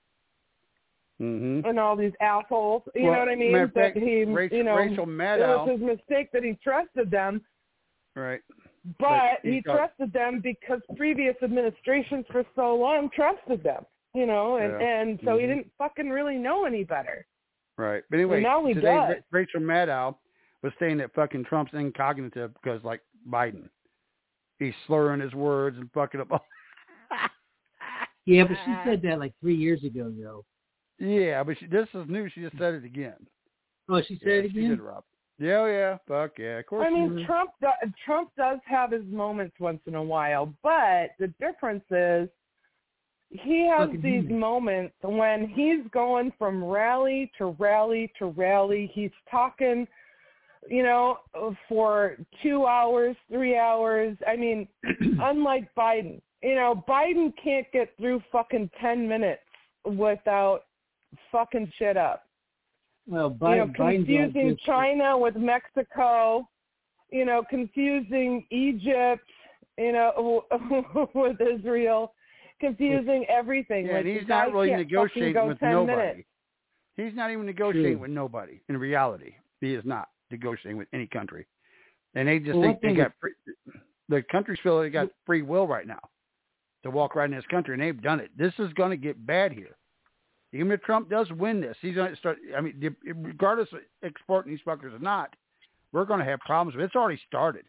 And all these assholes, you know what I mean? Rachel Maddow, it was his mistake that he trusted them. Right. But he trusted them because previous administrations for so long trusted them, and so he didn't fucking really know any better. Right. But anyway, now he today does. Rachel Maddow was saying that fucking Trump's incognitive because, like, Biden. He's slurring his words and fucking up. Yeah, but she said that like 3 years ago, though. Yeah, but this is new. She just said it again. Oh, she said it again? She did, Rob. Yeah. Fuck yeah. Of course. I mean, Trump does have his moments once in a while, but the difference is he has these moments when he's going from rally to rally to rally. He's talking, for 2 hours, 3 hours. I mean, unlike Biden, Biden can't get through fucking 10 minutes without fucking shit up. Well, confusing China with Mexico, confusing Egypt, with Israel, confusing everything. Yeah, like, and he's not really negotiating with nobody. Minutes. He's not even negotiating with nobody. In reality, he is not negotiating with any country. And they just think they got the countries feel they got free will right now to walk right in this country, and they've done it. This is going to get bad here. Even if Trump does win this, he's going to start. I mean, regardless of exporting these fuckers or not, we're going to have problems. It's already started.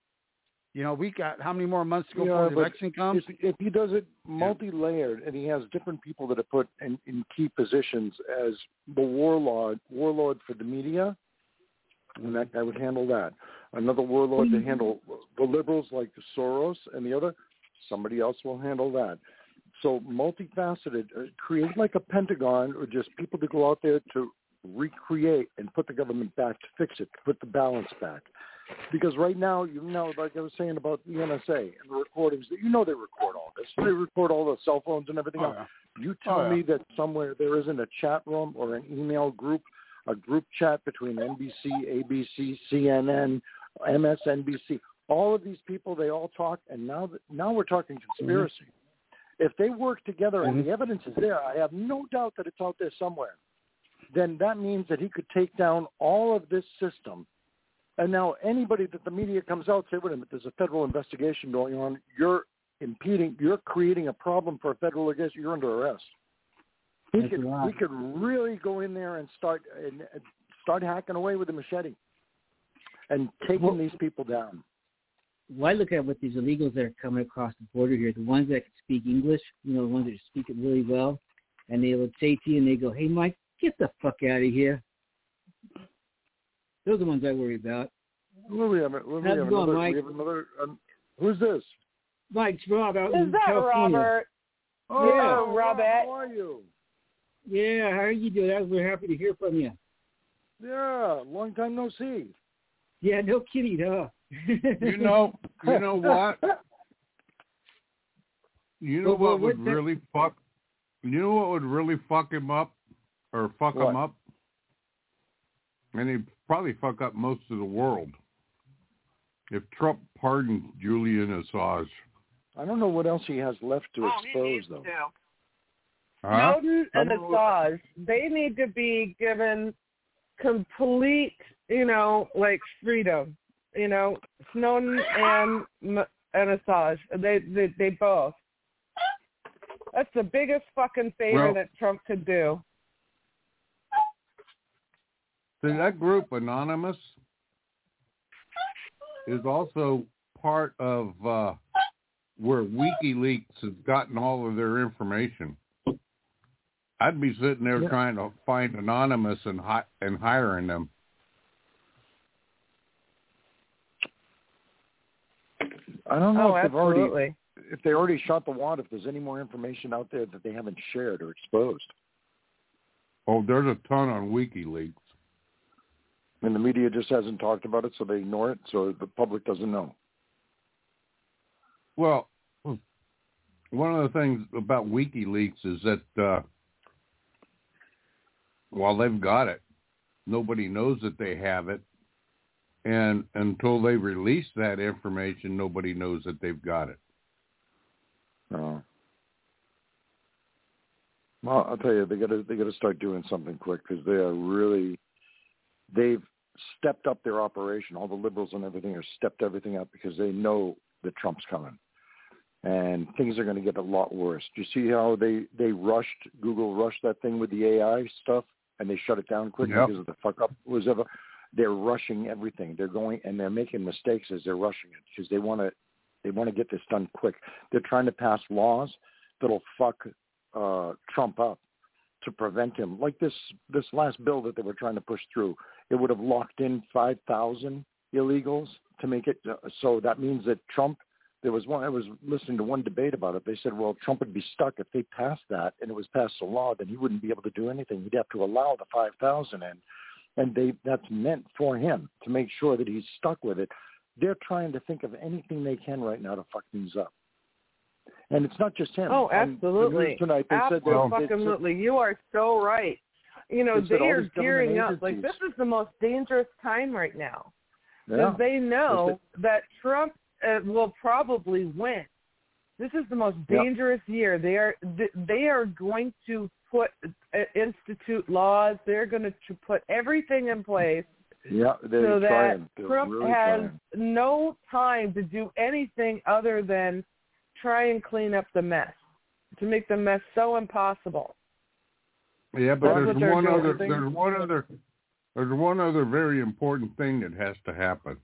We got how many more months to go before the election comes? If he does it multi-layered and he has different people that are put in key positions as the warlord for the media, and that guy would handle that. Another warlord to handle the liberals like Soros and the other, somebody else will handle that. So multifaceted, create like a Pentagon or just people to go out there to recreate and put the government back, to fix it, to put the balance back. Because right now, like I was saying about the NSA and the recordings, they record all this. They record all the cell phones and everything else. You tell me that somewhere there isn't a chat room or an email group, a group chat between NBC, ABC, CNN, MSNBC. All of these people, they all talk, and now we're talking conspiracy. Mm-hmm. If they work together and the evidence is there, I have no doubt that it's out there somewhere, then that means that he could take down all of this system. And now anybody that the media comes out say, wait a minute, there's a federal investigation going on. You're creating a problem for a federal investigation. You're under arrest. We could really go in there and start hacking away with a machete and taking these people down. Well, I look at what these illegals that are coming across the border here, the ones that can speak English, the ones that speak it really well, and they would say to you and they go, hey, Mike, get the fuck out of here. Those are the ones I worry about. We have another. Who's this? Mike's Rob out in California. Robert? Oh, yeah, Robert. How are you? Yeah, how are you doing? We're happy to hear from you. Yeah, long time no see. Yeah, no kidding, huh? You know what? What would really fuck? You know what would really fuck him up, or fuck him up? And he'd probably fuck up most of the world if Trump pardoned Julian Assange. I don't know what else he has left to expose, though. Snowden and Assange, they need to be given complete, freedom. Snowden and Assange, they both. That's the biggest fucking favor that Trump could do. So that group, Anonymous, is also part of where WikiLeaks has gotten all of their information. I'd be sitting there trying to find Anonymous and hiring them. I don't know if they already shot the wad, if there's any more information out there that they haven't shared or exposed. Oh, there's a ton on WikiLeaks. And the media just hasn't talked about it, so they ignore it, so the public doesn't know. Well, one of the things about WikiLeaks is that while they've got it, nobody knows that they have it. And until they release that information, nobody knows that they've got it. Oh. Well, I'll tell you, they got to start doing something quick, because they are really, they've stepped up their operation. All the liberals and everything are stepped everything up because they know that Trump's coming. And things are going to get a lot worse. Do you see how Google rushed that thing with the AI stuff, and they shut it down quickly because of the fuck up was ever. They're rushing everything. They're going and they're making mistakes as they're rushing it because they want to get this done quick. They're trying to pass laws that'll fuck Trump up to prevent him. Like this last bill that they were trying to push through, it would have locked in 5,000 illegals to make it. So that means that Trump. I was listening to one debate about it. They said, well, Trump would be stuck if they passed that and it was passed a law, then he wouldn't be able to do anything. He'd have to allow the 5,000 in. And that's meant for him to make sure that he's stuck with it. They're trying to think of anything they can right now to fuck things up. And it's not just him. Oh, absolutely. Tonight, Absolutely. You are so right. You know, they are gearing up. Like, this is the most dangerous time right now. Because they know that Trump will probably win. This is the most dangerous year. They are going to institute laws. They're going to put everything in place so that Trump has no time to do anything other than try and clean up the mess, to make the mess so impossible. Yeah, but there's one other very important thing that has to happen.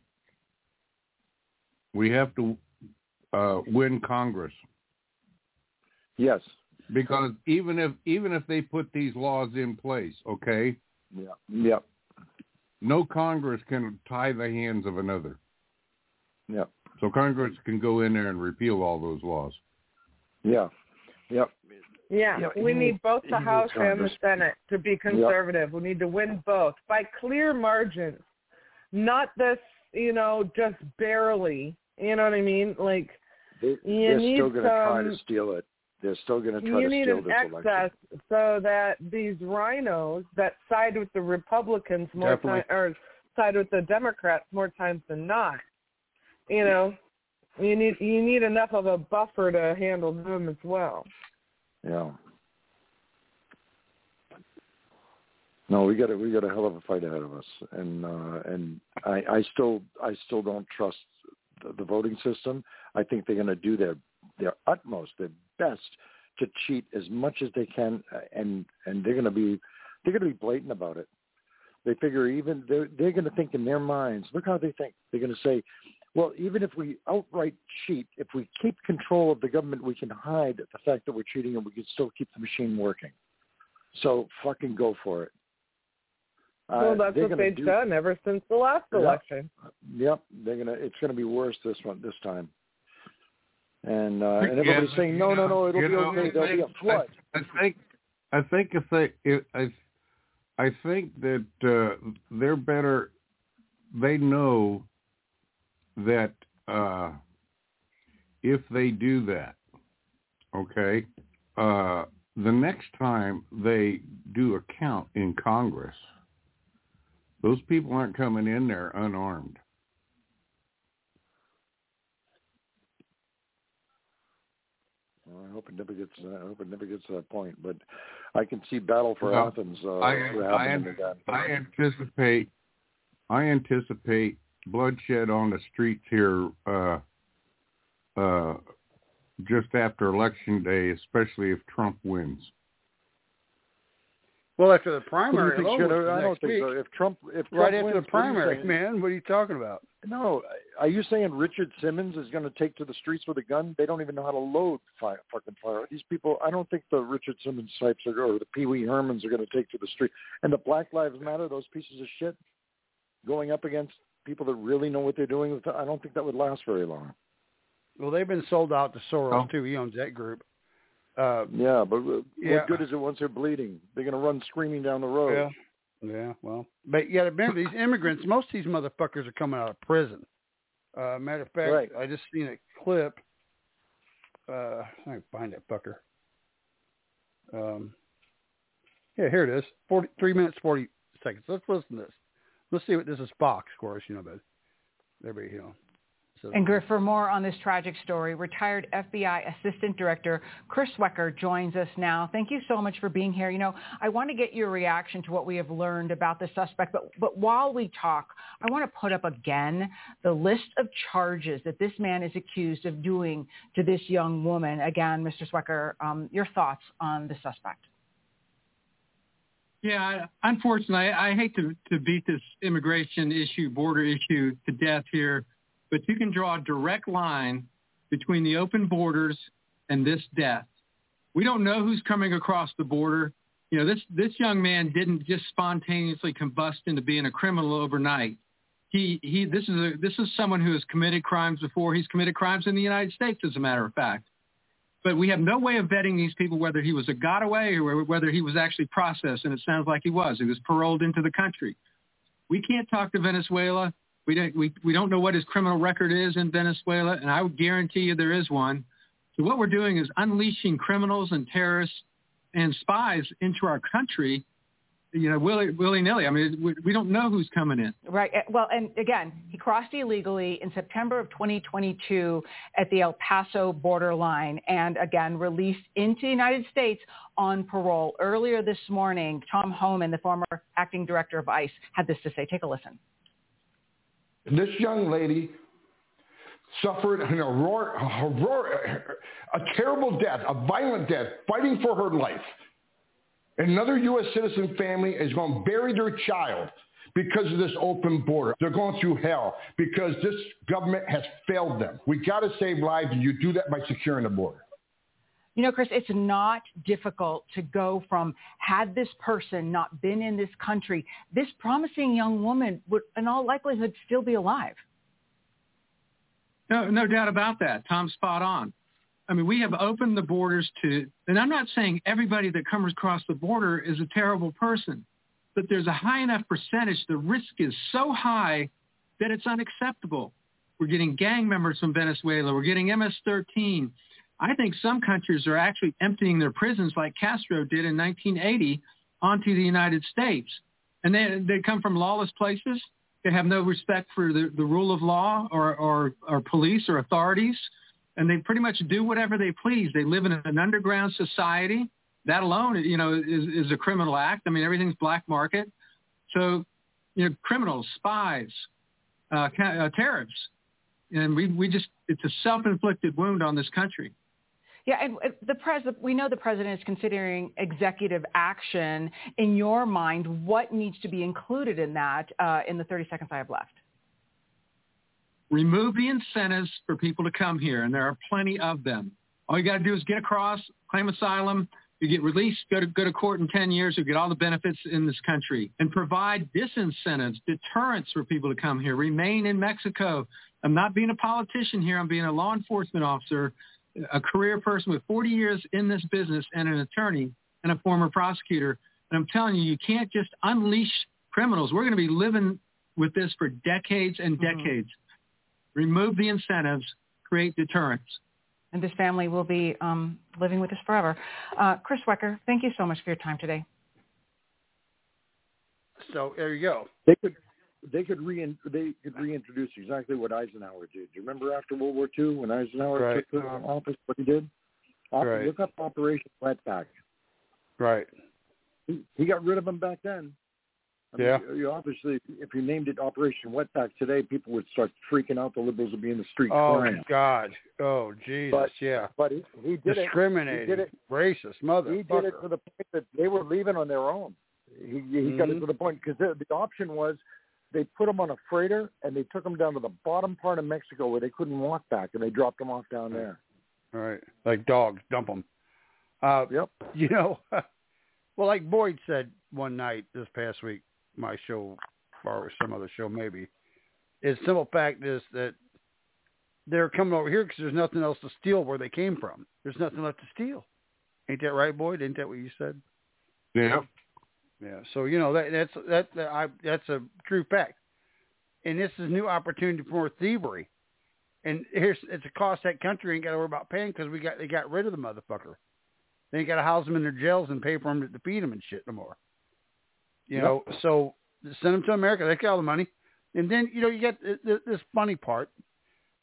We have to win Congress. Yes. Because even if they put these laws in place, okay? Yeah. No Congress can tie the hands of another. Yeah. So Congress can go in there and repeal all those laws. Yeah. Yep. Yeah, we need both the House and the Senate to be conservative. We need to win both by clear margins, not this, just barely. You know what I mean? Like, they're still going to try to steal it. They're still going to try to steal this election. You need an excess so that these rhinos that side with the Republicans more time, or side with the Democrats more times than not, you need enough of a buffer to handle them as well. Yeah. No, we got a hell of a fight ahead of us, and I still don't trust the voting system. I think they're going to do their utmost, their best to cheat as much as they can, and they're going to be blatant about it. They figure they're going to think in their minds. Look how they think. They're going to say, well, even if we outright cheat, if we keep control of the government, we can hide the fact that we're cheating, and we can still keep the machine working. So fucking go for it. Well, that's what they've done ever since the last election. Yep, it's gonna be worse this time. And everybody's saying no, it'll be okay. There'll be a flood. I think that they're better. They know that if they do that, okay, the next time they do a count in Congress, those people aren't coming in there unarmed. Well, I hope it never gets to that point. But I can see Battle for Athens happening again. I anticipate bloodshed on the streets here just after Election Day, especially if Trump wins. Well, after the primary, I don't think so. If Trump right wins, after the primary, man, what are you talking about? No, are you saying Richard Simmons is going to take to the streets with a gun? They don't even know how to load fucking fire. These people, I don't think the Richard Simmons types or the Pee Wee Hermans are going to take to the street. And the Black Lives Matter, those pieces of shit, going up against people that really know what they're doing, I don't think that would last very long. Well, they've been sold out to Soros, too. He owns that group. But what good is it once they're bleeding? They're going to run screaming down the road. Yeah, well. But you got to remember, these immigrants, most of these motherfuckers are coming out of prison. Matter of fact, I just seen a clip. I can find that fucker. Here it is. 3 minutes, 40 seconds. Let's listen to this. Let's see what this is. Fox, of course, but everybody, And Griff, for more on this tragic story, retired FBI Assistant Director Chris Wecker joins us now. Thank you so much for being here. You know, I want to get your reaction to what we have learned about the suspect, but while we talk, I want to put up again the list of charges that this man is accused of doing to this young woman. Again, Mr. Wecker, your thoughts on the suspect? Yeah, unfortunately, I hate to beat this immigration issue, border issue to death here, but you can draw a direct line between the open borders and this death. We don't know who's coming across the border. You know, this young man didn't just spontaneously combust into being a criminal overnight. This is someone who has committed crimes before. He's committed crimes in the United States, as a matter of fact. But we have no way of vetting these people, whether he was a gotaway or whether he was actually processed, and it sounds like he was. He was paroled into the country. We can't talk to Venezuela. We don't know what his criminal record is in Venezuela, and I would guarantee you there is one. So what we're doing is unleashing criminals and terrorists and spies into our country, you know, willy-nilly. I mean, we don't know who's coming in. Right. Well, and again, he crossed illegally in September of 2022 at the El Paso borderline and, again, released into the United States on parole. Earlier this morning, Tom Homan, the former acting director of ICE, had this to say. Take a listen. This young lady suffered a terrible death, a violent death, fighting for her life. Another U.S. citizen family is going to bury their child because of this open border. They're going through hell because this government has failed them. We got to save lives, and you do that by securing the border. You know, Chris, it's not difficult to go from, had this person not been in this country, this promising young woman would in all likelihood still be alive. No doubt about that. Tom's spot on. I mean, we have opened the borders to, and I'm not saying everybody that comes across the border is a terrible person, but there's a high enough percentage. The risk is so high that it's unacceptable. We're getting gang members from Venezuela. We're getting MS-13. I think some countries are actually emptying their prisons like Castro did in 1980 onto the United States. And they come from lawless places. They have no respect for the rule of law or police or authorities. And they pretty much do whatever they please. They live in an underground society. That alone, you know, is a criminal act. I mean, everything's black market. So, you know, criminals, spies, terrorists. And it's a self-inflicted wound on this country. Yeah, and we know the president is considering executive action. In your mind, what needs to be included in that in the 30 seconds I have left? Remove the incentives for people to come here, and there are plenty of them. All you got to do is get across, claim asylum, you get released, go to court in 10 years, you get all the benefits in this country, and provide disincentives, deterrents for people to come here. Remain in Mexico. I'm not being a politician here. I'm being a law enforcement officer, a career person with 40 years in this business and an attorney and a former prosecutor. And I'm telling you, you can't just unleash criminals. We're going to be living with this for decades and decades. Remove the incentives, create deterrents. And this family will be living with us forever. Chris Wecker, thank you so much for your time today. So there you go. They could reintroduce exactly what Eisenhower did. Do you remember after World War II when Eisenhower took office, what he did? Look up Operation Wetback. Right. He got rid of them back then. I mean, you obviously, if you named it Operation Wetback today, people would start freaking out. The liberals would be in the street crying. Oh, God. Oh, Jesus, But he did discriminating, it. He did it. Racist motherfucker. He did it to the point that they were leaving on their own. He got it to the point, because the option was they put them on a freighter and they took them down to the bottom part of Mexico where they couldn't walk back, and they dropped them off down there. All right. Like dogs, dump them. You know, well, like Boyd said one night this past week, my show or some other show maybe, is simple fact is that they're coming over here because there's nothing else to steal where they came from. There's nothing left to steal. Ain't that right, Boyd? Ain't that what you said? Yeah. Yeah. So, you know, that's a true fact. And this is a new opportunity for more thievery. And it's a cost that country ain't got to worry about paying because they got rid of the motherfucker. They ain't got to house them in their jails and pay for them to feed them and shit no more. You know, so send them to America. They got all the money. And then, you know, you get this funny part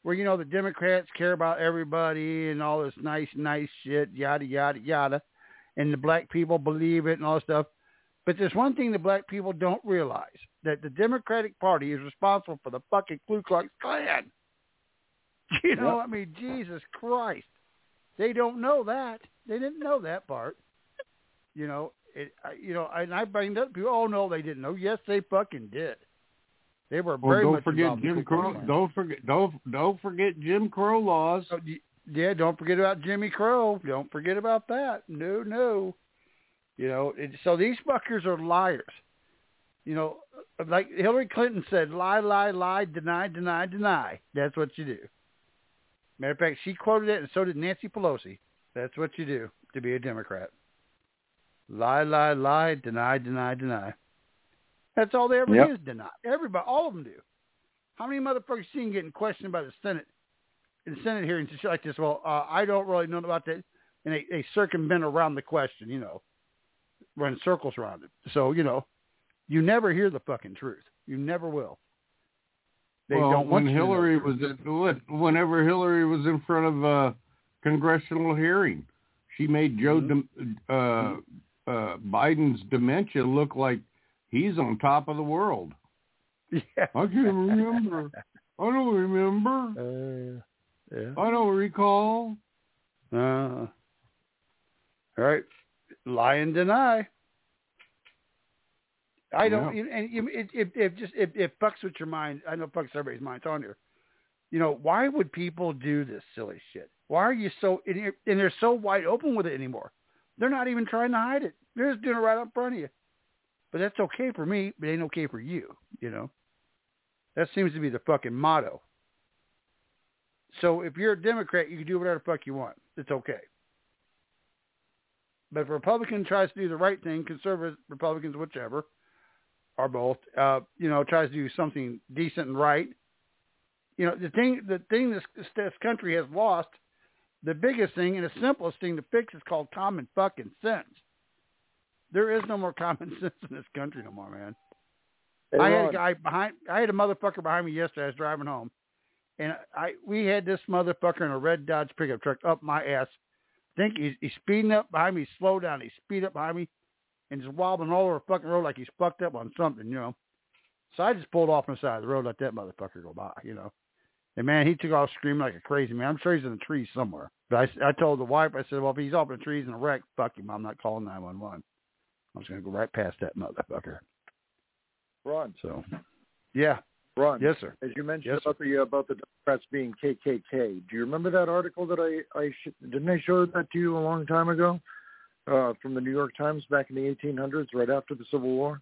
where, you know, the Democrats care about everybody and all this nice shit, yada, yada, yada, and the black people believe it and all this stuff. But there's one thing the black people don't realize, that the Democratic Party is responsible for the fucking Ku Klux Klan. You know, I mean, Jesus Christ. They don't know that. They didn't know that part. You know, and I bring up people, oh, no, they didn't know. Yes, they fucking did. They were very much involved. Don't forget Jim Crow laws. Oh, yeah, don't forget about Jimmy Crow. Don't forget about that. No. You know, so these fuckers are liars. You know, like Hillary Clinton said, lie, deny. That's what you do. Matter of fact, she quoted it, and so did Nancy Pelosi. That's what you do to be a Democrat. Lie, deny. That's all they ever do is deny. Everybody, all of them do. How many motherfuckers you seen getting questioned by the Senate, in Senate hearings and shit like this? Well, I don't really know about that. And they circumvent around the question, you know, run circles around it. So, you know, you never hear the fucking truth. You never will. Whenever Hillary was in front of a congressional hearing, she made Joe Biden's dementia look like he's on top of the world. Yeah. I can't remember. I don't remember. I don't recall. All right. Lie and deny. I don't, and it fucks with your mind. I know it fucks everybody's mind. It's on here. You know, why would people do this silly shit? Why are you so, and they're so wide open with it anymore. They're not even trying to hide it. They're just doing it right up in front of you. But that's okay for me, but it ain't okay for you, you know. That seems to be the fucking motto. So if you're a Democrat, you can do whatever the fuck you want. It's okay. But if a Republican tries to do the right thing, conservative Republicans, whichever, or both, you know, tries to do something decent and right. You know, the thing this country has lost, the biggest thing and the simplest thing to fix is called common fucking sense. There is no more common sense in this country no more, man. Hey, I had a motherfucker behind me yesterday. I was driving home, and we had this motherfucker in a red Dodge pickup truck up my ass. I think he's speeding up behind me. He slowed down. He speed up behind me, and just wobbling all over the fucking road like he's fucked up on something, you know. So I just pulled off on the side of the road, let that motherfucker go by, you know. And man, he took off screaming like a crazy man. I'm sure he's in the trees somewhere. But I told the wife, I said, well, if he's up in the trees in a wreck, fuck him. I'm not calling 911. I'm just going to go right past that motherfucker. Ron. So, yeah. Ron. Yes, sir. As you mentioned about the Democrats being KKK, do you remember that article that didn't I show that to you a long time ago from the New York Times back in the 1800s, right after the Civil War?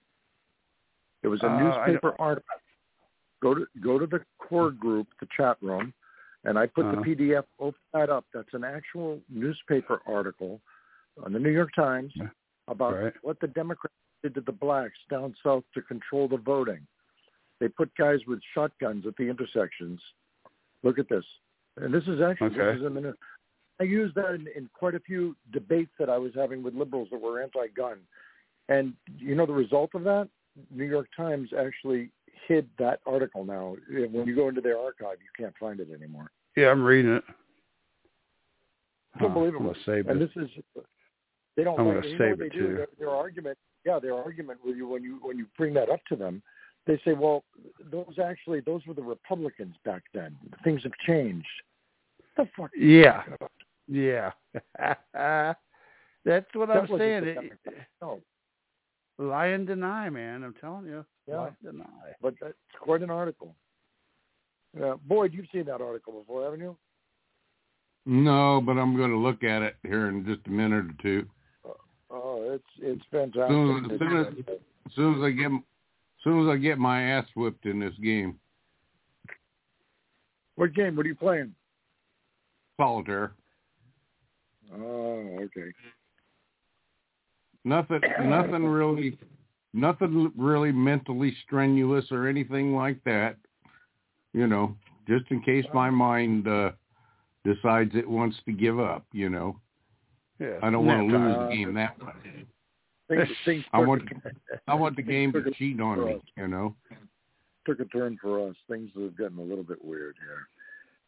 It was a newspaper article. Go to the core group, the chat room, and I put the PDF, open that up. That's an actual newspaper article on the New York Times about what the Democrats did to the blacks down south to control the voting. They put guys with shotguns at the intersections. Look at this. And this is actually, this is in the news. I used that in quite a few debates that I was having with liberals that were anti-gun. And you know the result of that? New York Times actually hid that article now. When you go into their archive, you can't find it anymore. Yeah, I'm reading it. It's unbelievable. And this is, they don't I'm like going to it. save it too. Their argument with you when you bring that up to them, they say, well, those were the Republicans back then. Things have changed. What the fuck? Yeah. Yeah. That's what I'm saying. No. Lie and deny, man. I'm telling you. Yeah. Lie and deny. But that's quite an article. Boyd, you've seen that article before, haven't you? No, but I'm going to look at it here in just a minute or two. Oh, it's fantastic. As soon as I get my ass whipped in this game. What game? What are you playing? Solitaire. Oh, okay. Nothing really mentally strenuous or anything like that. You know, just in case my mind decides it wants to give up. You know, I don't want to lose the game that much. I want the game to cheat on me. You know, took a turn for us. Things have gotten a little bit weird here.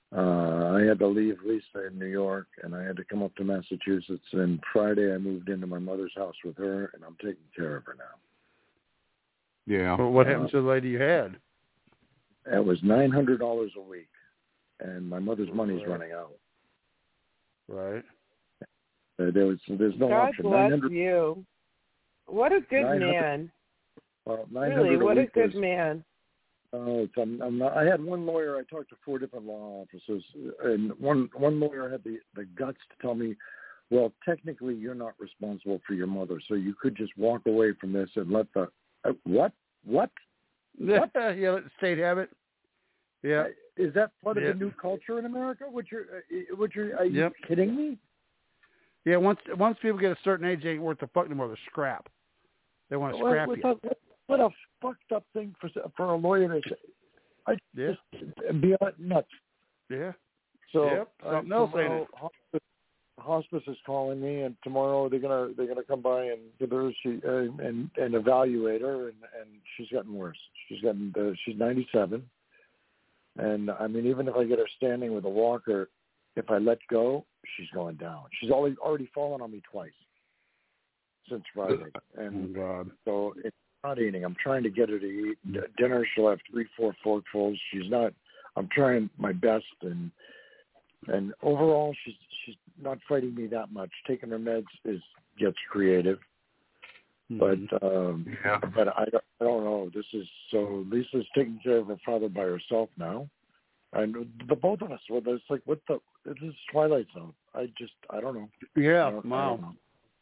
I had to leave Lisa in New York, and I had to come up to Massachusetts. And Friday, I moved into my mother's house with her, and I'm taking care of her now. Yeah. Well, what happened to the lady you had? It was $900 a week, and my mother's money's running out. Right. There's no God option. bless you. What a good man. Well, really, what a good man. I'm not, I had one lawyer. I talked to 4 different law offices, and one lawyer had the guts to tell me, well, technically you're not responsible for your mother, so you could just walk away from this and let the what? Yeah, let the state have it. Yeah. Is that part of the new culture in America? Are you kidding me? Yeah, once people get a certain age, they ain't worth the fuck anymore. They're scrap. They want to scrap you. What a fucked up thing for a lawyer to say. Just beyond nuts. Yeah. So something else ain't it? Hospice is calling me, and tomorrow they're gonna come by and give her and evaluate her, and she's gotten worse. She's 97, and I mean, even if I get her standing with a walker, if I let go, she's going down. She's already fallen on me twice since Friday, and so it's not eating. I'm trying to get her to eat dinner. She'll have 3-4 forkfuls. She's not. I'm trying my best, and overall, she's not fighting me that much. Taking her meds gets creative, but I don't know. This is so. Lisa's taking care of her father by herself now, and the both of us. Well, it's like this is Twilight Zone. I don't know. Yeah, wow.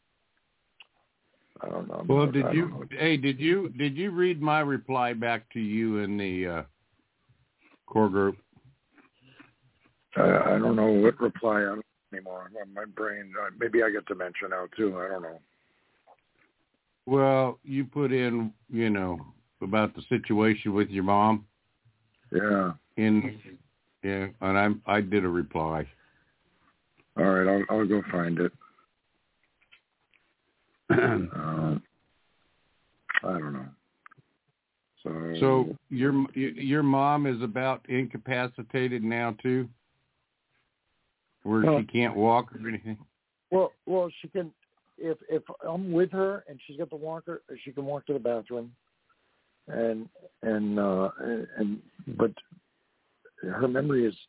I don't know. Well, did you read my reply back to you in the core group? I don't know what reply on anymore. My brain, maybe I get dementia now too. I don't know. Well, you put in, about the situation with your mom. Yeah. And I did a reply. All right, I'll go find it. I don't know. So your mom is about incapacitated now too, where she can't walk or anything. Well, she can. If I'm with her and she's got the walker, she can walk to the bathroom, but her memory is.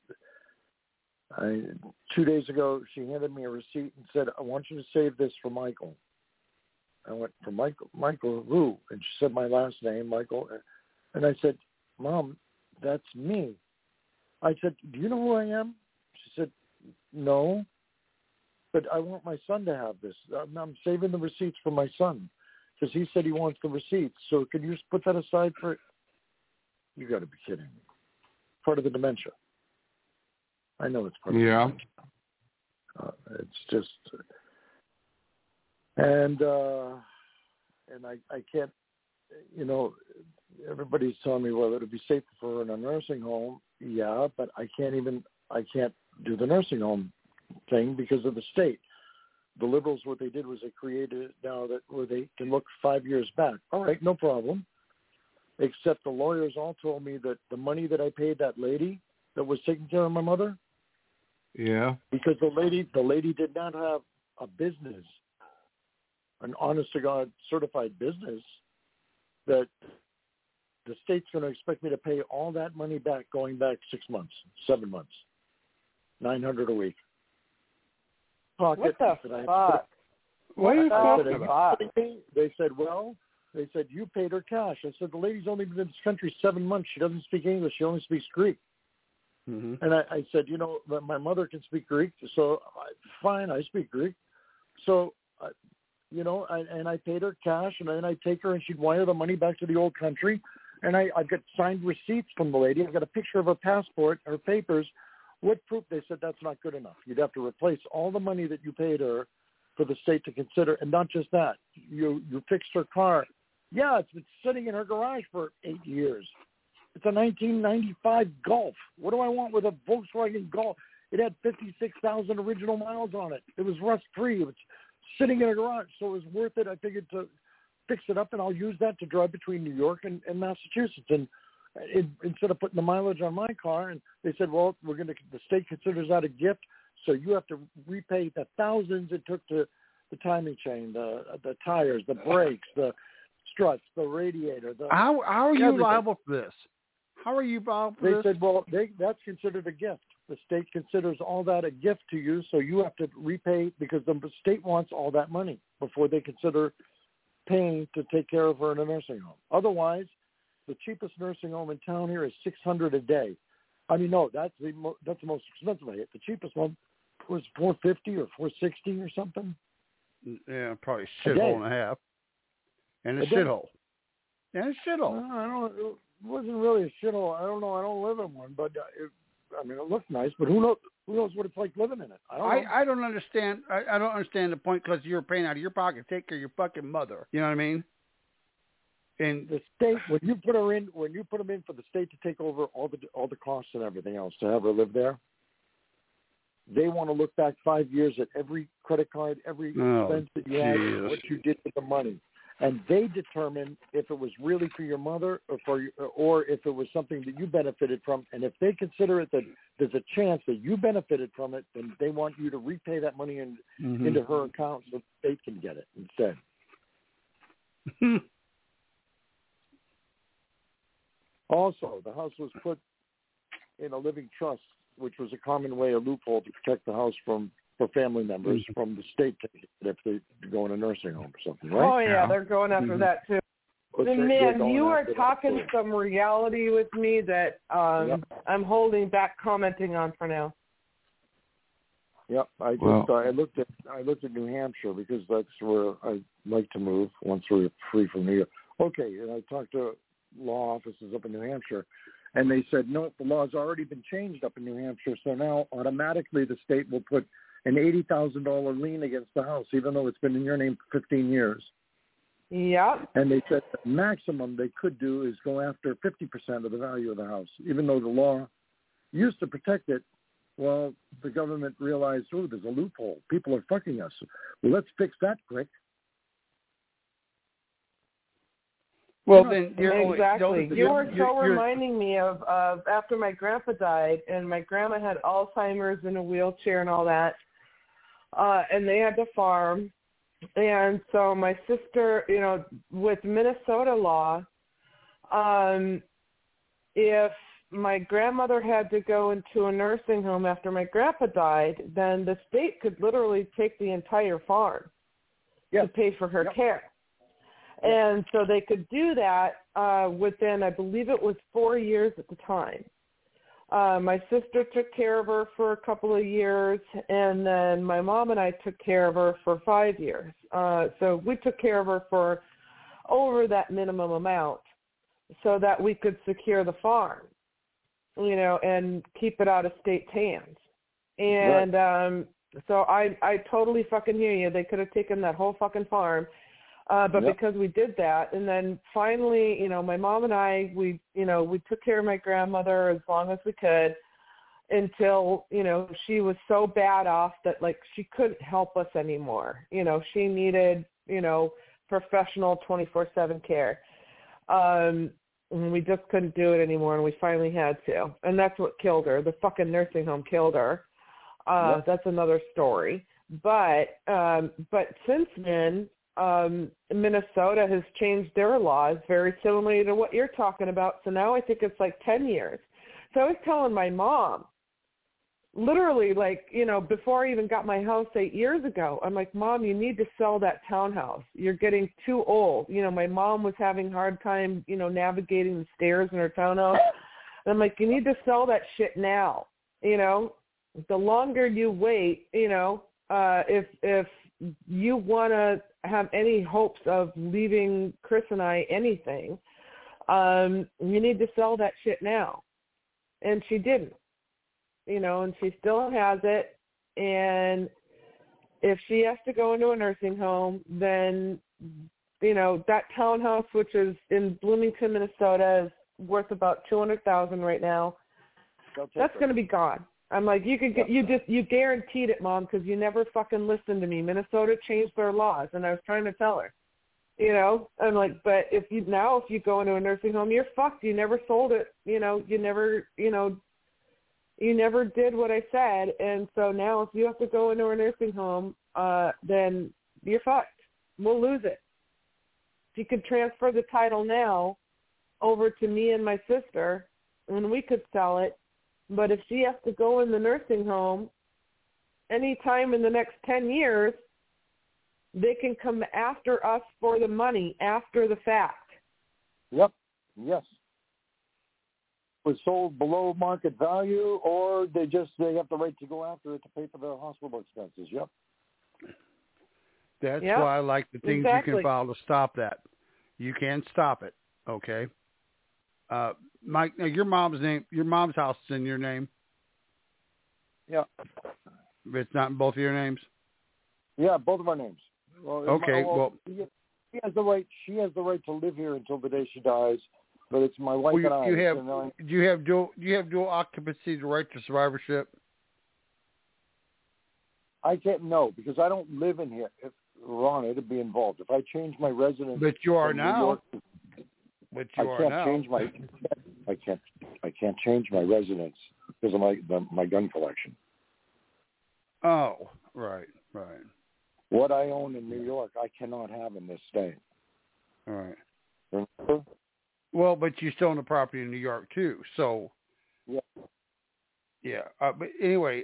2 days ago, she handed me a receipt and said, "I want you to save this for Michael." I went, "For Michael? Michael who?" And she said my last name, Michael. And I said, "Mom, that's me." I said, "Do you know who I am?" She said, "No, but I want my son to have this. I'm saving the receipts for my son because he said he wants the receipts. So can you just put that aside for?" You got to be kidding me. Part of the dementia. I know it's part of the dementia. It's just... And I can't, everybody's telling me, well, it'll be safer for her in a nursing home. Yeah, but I can't do the nursing home thing because of the state. The Liberals, what they did was they created now that where they can look 5 years back. All right, no problem. Except the lawyers all told me that the money that I paid that lady that was taking care of my mother. Yeah. Because the lady did not have a business, an honest to God certified business, that the state's going to expect me to pay all that money back going back 6 months, 7 months, $900 a week. Pocket. What the fuck? What are you talking about? They said, you paid her cash. I said, the lady's only been in this country 7 months. She doesn't speak English. She only speaks Greek. Mm-hmm. And I said, my mother can speak Greek, so fine, I speak Greek. So, and I paid her cash, and then I'd take her, and she'd wire the money back to the old country. And I'd get signed receipts from the lady. I got a picture of her passport, her papers. What proof? They said that's not good enough. You'd have to replace all the money that you paid her for the state to consider. And not just that, you fixed her car. Yeah, it's been sitting in her garage for 8 years. It's a 1995 Golf. What do I want with a Volkswagen Golf? It had 56,000 original miles on it. It was rust-free. It was sitting in a garage, so it was worth it. I figured to fix it up, and I'll use that to drive between New York and Massachusetts. instead of putting the mileage on my car, and they said, well, the state considers that a gift, so you have to repay the thousands it took to the timing chain, the tires, the brakes, the struts, the radiator. How are you liable for this? How are you liable for this? They said, well, that's considered a gift. The state considers all that a gift to you, so you have to repay because the state wants all that money before they consider paying to take care of her in a nursing home. Otherwise, the cheapest nursing home in town here is $600 a day. I mean, no, that's the most expensive. The cheapest one was $450 or $460 or something. Yeah, probably a shithole and a half. And a shithole. And a shithole. It wasn't really a shithole. I don't know. I don't live in one, but it looked nice. But who knows what it's like living in it? I don't understand. I don't understand the point because you're paying out of your pocket to take care of your fucking mother. You know what I mean? And the state, when you put them in for the state to take over all the costs and everything else to have her live there, they want to look back 5 years at every credit card, every expense that you had, what you did with the money. And they determine if it was really for your mother or if it was something that you benefited from. And if they consider it that there's a chance that you benefited from it, then they want you to repay that money into her account so the state can get it instead. Also, the house was put in a living trust, which was a common way, a loophole to protect the house for family members from the state if they go in a nursing home or something, right? Oh, yeah, they're going after that, too. Man, you are talking some reality with me that I'm holding back commenting on for now. Yep, I looked at New Hampshire because that's where I'd like to move once we're free from New York. Okay, and I talked to law offices up in New Hampshire, and they said, no, the law's already been changed up in New Hampshire, so now automatically the state will put an $80,000 lien against the house, even though it's been in your name for 15 years. Yeah. And they said the maximum they could do is go after 50% of the value of the house, even though the law used to protect it. Well, the government realized, there's a loophole. People are fucking us. Well, let's fix that quick. Well, then exactly. You were reminding me of after my grandpa died, and my grandma had Alzheimer's in a wheelchair and all that, and they had to farm. And so my sister, with Minnesota law, if my grandmother had to go into a nursing home after my grandpa died, then the state could literally take the entire farm to pay for her care. And so they could do that within, I believe it was 4 years at the time. My sister took care of her for a couple of years, and then my mom and I took care of her for 5 years. So we took care of her for over that minimum amount so that we could secure the farm, and keep it out of state's hands. And so I totally fucking hear you. They could have taken that whole fucking farm. But because we did that, and then finally, my mom and I, we took care of my grandmother as long as we could until, she was so bad off that, she couldn't help us anymore. She needed, professional 24/7 care. And we just couldn't do it anymore, and we finally had to. And that's what killed her. The fucking nursing home killed her. That's another story. But since then, Minnesota has changed their laws very similarly to what you're talking about. So now I think it's 10 years. So I was telling my mom, literally, before I even got my house 8 years ago, I'm like, Mom, you need to sell that townhouse. You're getting too old. My mom was having a hard time, navigating the stairs in her townhouse. And I'm like, you need to sell that shit now. The longer you wait, if you want to have any hopes of leaving Chris and I anything, you need to sell that shit now. And she didn't, and she still has it. And if she has to go into a nursing home, then, that townhouse, which is in Bloomington, Minnesota, is worth about $200,000 right now. That's going to be gone. I'm like, you guaranteed it, Mom, because you never fucking listened to me. Minnesota changed their laws, and I was trying to tell her. You know, I'm like, but if you go into a nursing home, you're fucked. You never sold it. You know, you never did what I said. And so now if you have to go into a nursing home, then you're fucked. We'll lose it. If you could transfer the title now over to me and my sister, and we could sell it. But if she has to go in the nursing home anytime in the next 10 years, they can come after us for the money after the fact. Yep. Yes. Was sold below market value, or they have the right to go after it to pay for the hospital expenses. Yep. That's why I like the things you can file to stop that. You can stop it. Okay. Mike, now your mom's house is in your name. Yeah. It's not in both of your names. Yeah, both of our names. Well, okay. She has the right. She has the right to live here until the day she dies. But it's my wife and I. Do you have dual occupancy, the right to survivorship? I can't know because I don't live in here. If Ron, it'd be involved. If I change my residence, but you are now. I can't change my residence because of my gun collection. Oh, right. What I own in New York, I cannot have in this state. All right. Remember? Well, but you still own the property in New York too, so. Yeah. Yeah, but anyway,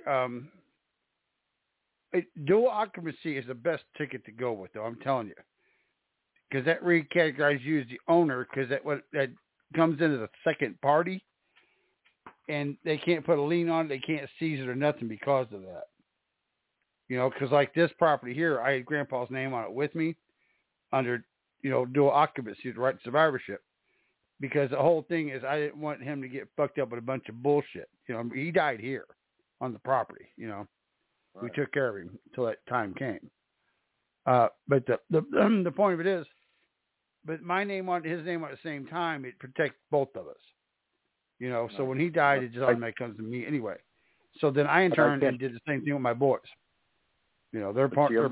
dual occupancy is the best ticket to go with, though. I'm telling you, because that recategorizes you as the owner, because that comes into the second party, and they can't put a lien on it, they can't seize it or nothing because of that. You know, because like this property here, I had Grandpa's name on it with me under, dual occupancy, the right to survivorship. Because the whole thing is I didn't want him to get fucked up with a bunch of bullshit. He died here on the property, Right. We took care of him until that time came. But the point of it is, but my name on his name at the same time, it protects both of us. So when he died, it just automatically comes to me anyway. So then I, in turn, did the same thing with my boys. They're partners.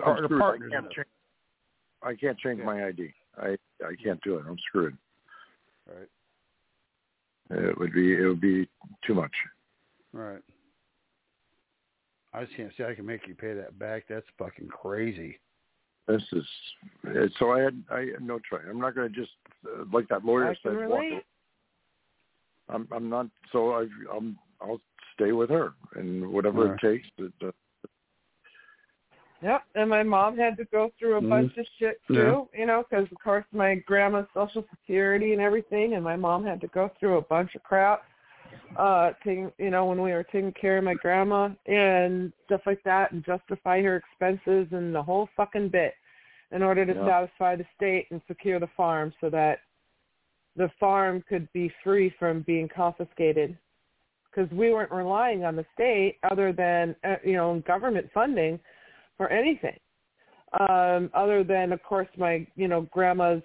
I can't change my ID. I can't do it. I'm screwed. Right. It would be too much. Right. I just can't say I can make you pay that back. That's fucking crazy. This is so. I had no choice. I'm not going to just like that lawyer said. Walk away. I'm not. So I'll stay with her and whatever it takes. Yep, and my mom had to go through a bunch of shit too, because of course my grandma's Social Security and everything, and my mom had to go through a bunch of crap, when we were taking care of my grandma and stuff like that, and justify her expenses and the whole fucking bit in order to satisfy the state and secure the farm so that the farm could be free from being confiscated, because we weren't relying on the state other than government funding for anything, other than, of course, my, grandma's,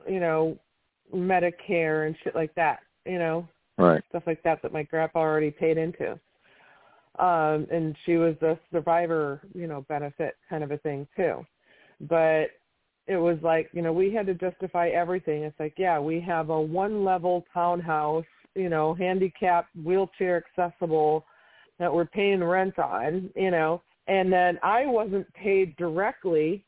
Medicare and shit like that, right. Stuff like that my grandpa already paid into. And she was a survivor, benefit kind of a thing too. But it was like, we had to justify everything. It's like, we have a one-level townhouse, handicapped, wheelchair accessible that we're paying rent on, And then I wasn't paid directly,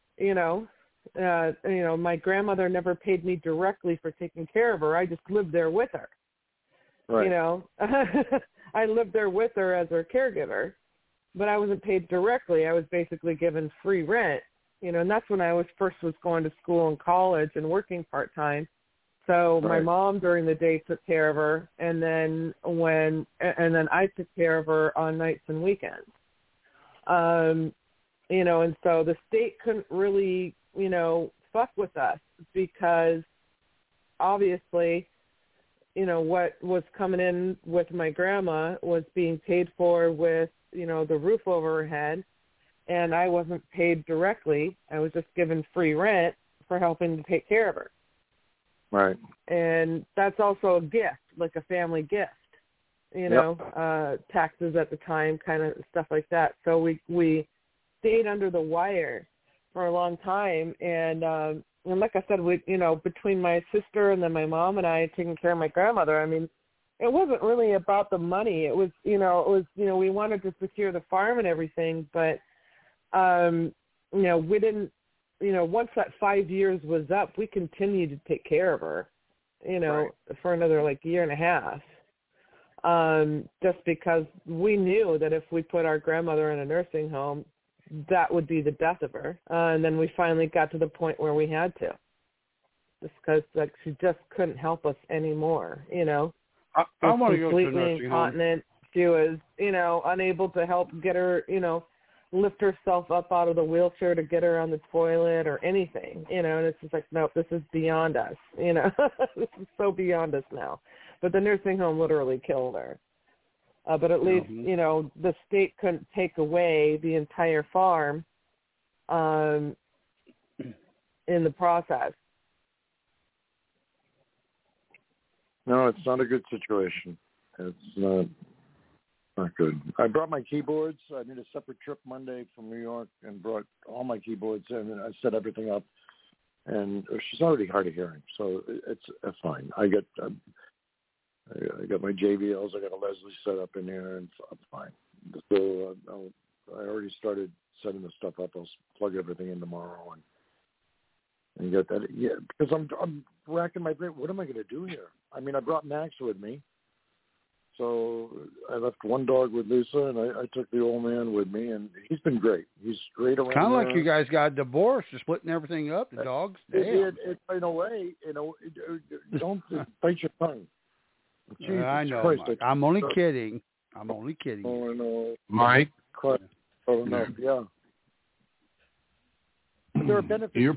my grandmother never paid me directly for taking care of her. I just lived there with her. Right. I lived there with her as her caregiver, but I wasn't paid directly. I was basically given free rent, and that's when I was going to school and college and working part-time. So my mom during the day took care of her, and then I took care of her on nights and weekends. And so the state couldn't really, fuck with us because obviously, what was coming in with my grandma was being paid for with, the roof over her head, and I wasn't paid directly. I was just given free rent for helping to take care of her. Right. And that's also a gift, like a family gift. Taxes at the time, kind of stuff like that. So we stayed under the wire for a long time, and and like I said, we, between my sister and then my mom and I taking care of my grandmother, I mean, it wasn't really about the money. It was, we wanted to secure the farm and everything, but, we didn't, once that 5 years was up, we continued to take care of her, for another year and a half. Just because we knew that if we put our grandmother in a nursing home, that would be the death of her. And then we finally got to the point where we had to, just because she just couldn't help us anymore. I want to go to a nursing incontinent. Home. She was, unable to help get her, lift herself up out of the wheelchair to get her on the toilet or anything, and it's just nope, this is beyond us, this is so beyond us now. But the nursing home literally killed her. But at least, the state couldn't take away the entire farm in the process. No, it's not a good situation. It's not good. I brought my keyboards. I made a separate trip Monday from New York and brought all my keyboards in, and I set everything up. And she's already hard of hearing, so it's fine. I got my JBLs. I got a Leslie set up in here, and I'm fine. So I already started setting the stuff up. I'll plug everything in tomorrow and get that. Yeah, because I'm racking my brain. What am I going to do here? I mean, I brought Max with me. So I left one dog with Lisa, and I took the old man with me, and he's been great. He's great around. Kind of like you guys got divorced, you're splitting everything up. The dogs. It, in a way, don't bite your tongue. Jesus I know. Christ, Mike. I'm only kidding. I'm only kidding. Oh, I know. Mike. Oh, enough. Yeah. But there are benefits. You're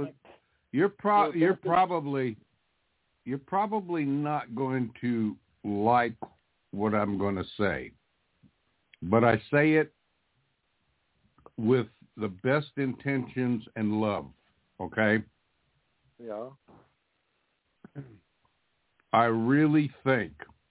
probably not going to like what I'm going to say, but I say it with the best intentions and love, okay? Yeah. I really think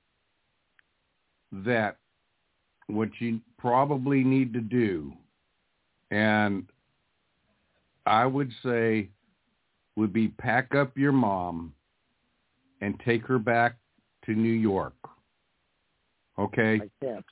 that what you probably need to do, and I would say would be pack up your mom and take her back to New York. Okay? I can't.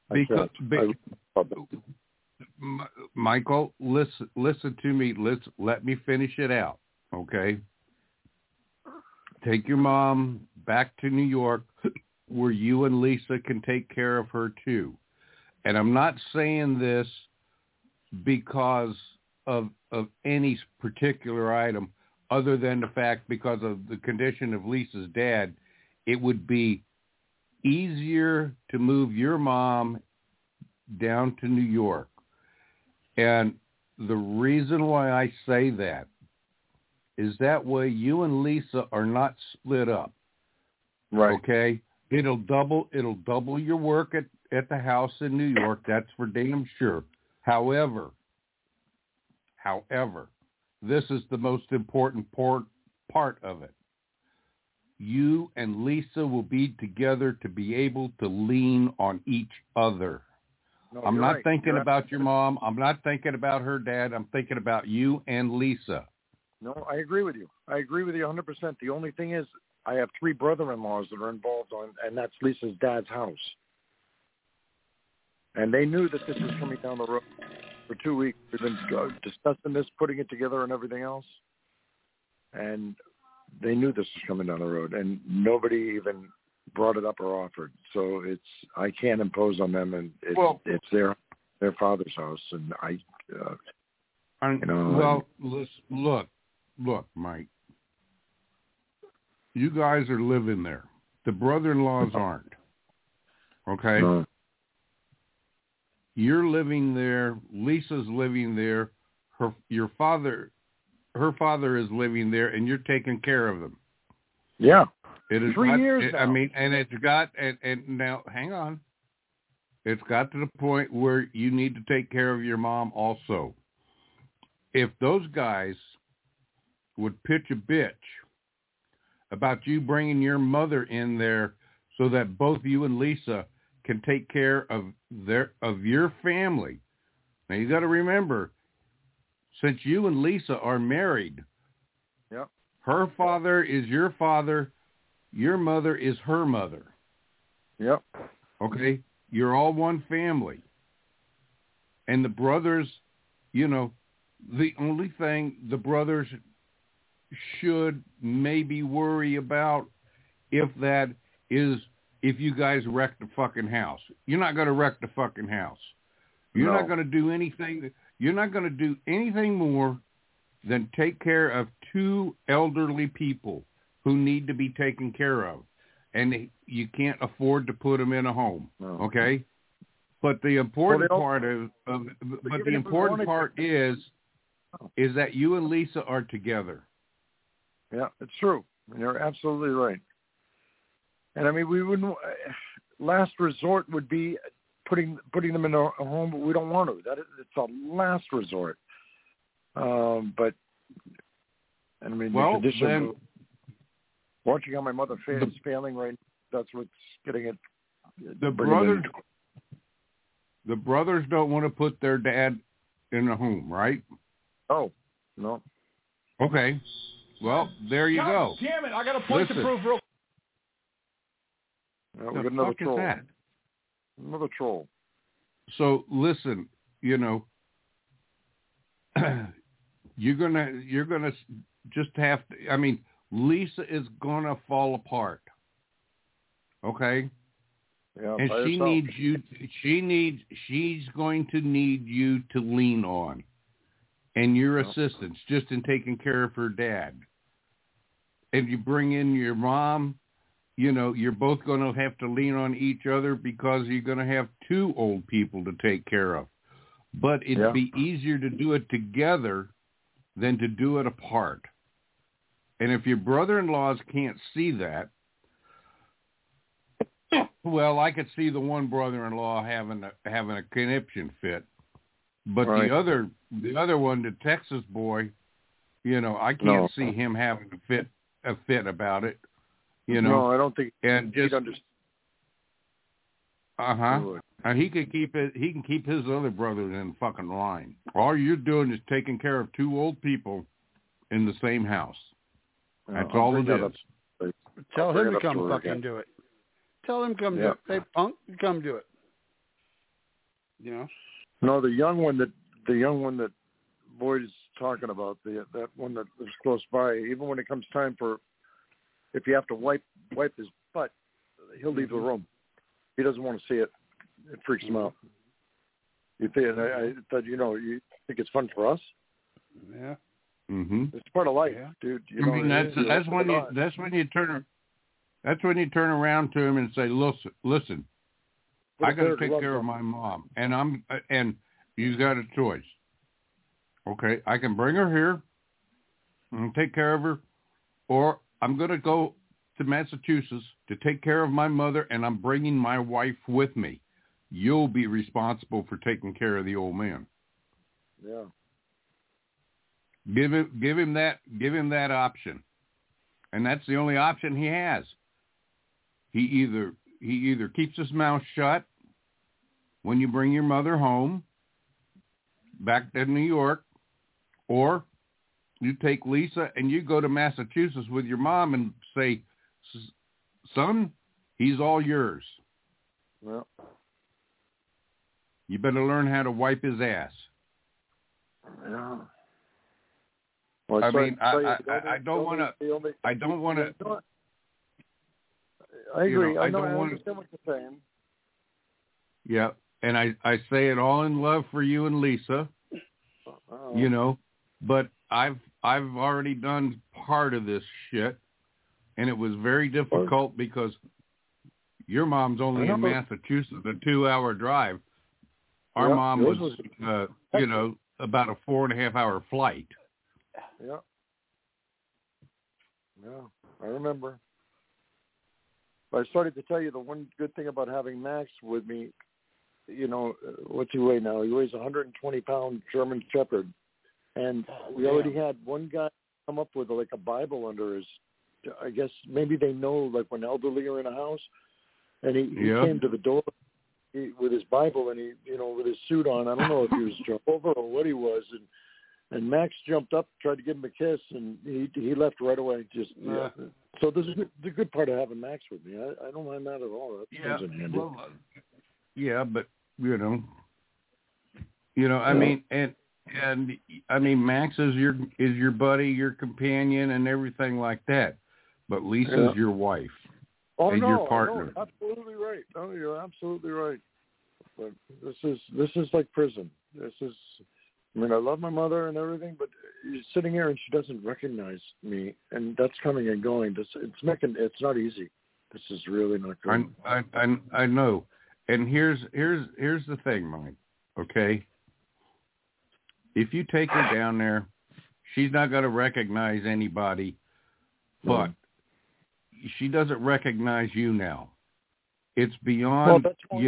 Michael, listen to me. Let me finish it out. Okay? Take your mom back to New York where you and Lisa can take care of her too. And I'm not saying this because of any particular item other than the fact because of the condition of Lisa's dad, it would be easier to move your mom down to New York. And the reason why I say that is that way you and Lisa are not split up. Right. Okay? It'll double your work at the house in New York, that's for damn sure. However, this is the most important part of it. You and Lisa will be together to be able to lean on each other. No, I'm not right. thinking about your mom. I'm not thinking about her dad. I'm thinking about you and Lisa. No, I agree with you. I agree with you 100%. The only thing is I have 3 brother-in-laws that are involved and that's Lisa's dad's house. And they knew that this was coming down the road for 2 weeks. We've been discussing this, putting it together and everything else. And they knew this was coming down the road, and nobody even brought it up or offered. So I can't impose on them, and it's their father's house, and look, Mike, you guys are living there. The brother-in-laws aren't. Okay? No. You're living there. Lisa's living there. Her father is living there, and you're taking care of them. Yeah. It is 3 years now. I mean, and it's got, and now, hang on. It's got to the point where you need to take care of your mom also. If those guys would pitch a bitch about you bringing your mother in there so that both you and Lisa can take care of your family. Now, you got to remember, since you and Lisa are married, Her father is your father. Your mother is her mother. Yep. Okay? You're all one family. And the brothers, the only thing the brothers should maybe worry about if you guys wreck the fucking house. You're not going to wreck the fucking house. You're not going to do anything. You're not going to do anything more than take care of two elderly people who need to be taken care of, and you can't afford to put them in a home. Okay, but the important part is that you and Lisa are together. Yeah, it's true. You're absolutely right. And I mean, we wouldn't. Last resort would be putting them in a home, but we don't want to. It's a last resort. But I mean, the condition. Watching how my mother is failing right now, that's what's getting it. The brothers don't want to put their dad in a home, right? Oh, no. Okay. Well, there you go. Damn it! I got a point to prove real. We got another troll. Is that? Another troll. So listen, you're gonna just have to. I mean, Lisa is gonna fall apart. Okay. Yeah. And she needs you. She's going to need you to lean on, and your assistance just in taking care of her dad. And you bring in your mom. You're both going to have to lean on each other because you're going to have two old people to take care of. But it'd be easier to do it together than to do it apart. And if your brother-in-laws can't see that, well, I could see the one brother-in-law having a conniption fit, but the other one, the Texas boy, I can't see him having a fit about it. No, I don't think. And just he can keep it. He can keep his other brothers in fucking line. All you're doing is taking care of two old people in the same house. That's all it is. Tell him to come fucking do it. Tell him to come do it. Hey, punk, come do it. No, the young one that Boyd's talking about, that one that lives close by. Even when it comes time for, if you have to wipe his butt, he'll leave the room. He doesn't want to see it. It freaks him out. You think? I thought you think it's fun for us? Yeah. Mm-hmm. It's part of life, dude. That's when you turn around to him and say, listen, I got to take care of my mom, and you got a choice. Okay, I can bring her here and take care of her, or I'm going to go to Massachusetts to take care of my mother, and I'm bringing my wife with me. You'll be responsible for taking care of the old man. Yeah. Give him that option, and that's the only option he has. He either keeps his mouth shut when you bring your mother home back to New York, or you take Lisa and you go to Massachusetts with your mom and say, son, he's all yours. Well, you better learn how to wipe his ass. Yeah. Well, I don't want to. I don't want to. I agree. I understand what you're saying. Yeah, and I say it all in love for you and Lisa. But I've already done part of this shit, and it was very difficult because your mom's only in Massachusetts, a 2-hour drive. Our mom was about a 4.5-hour flight. Yeah. Yeah, I remember. But I started to tell you the one good thing about having Max with me, what's he weigh now? He weighs 120-pound German Shepherd. And we already had one guy come up with a Bible under his, I guess maybe they know when elderly are in a house. And he came to the door with his Bible and he, with his suit on. I don't know if he was Jehovah or what he was. And And Max jumped up, tried to give him a kiss, and he left right away. So this is the good part of having Max with me. I don't mind that at all. That comes in handy. Well, but I mean, and I mean, Max is your buddy, your companion, and everything like that. But Lisa's your wife and your partner. No, absolutely right. Oh, you're absolutely right. But this is like prison. I mean, I love my mother and everything, but she's sitting here and she doesn't recognize me, and that's coming and going. It's not easy. This is really not good. I know. And here's the thing, Mike. Okay, if you take her down there, she's not going to recognize anybody, but she doesn't recognize you now. It's beyond,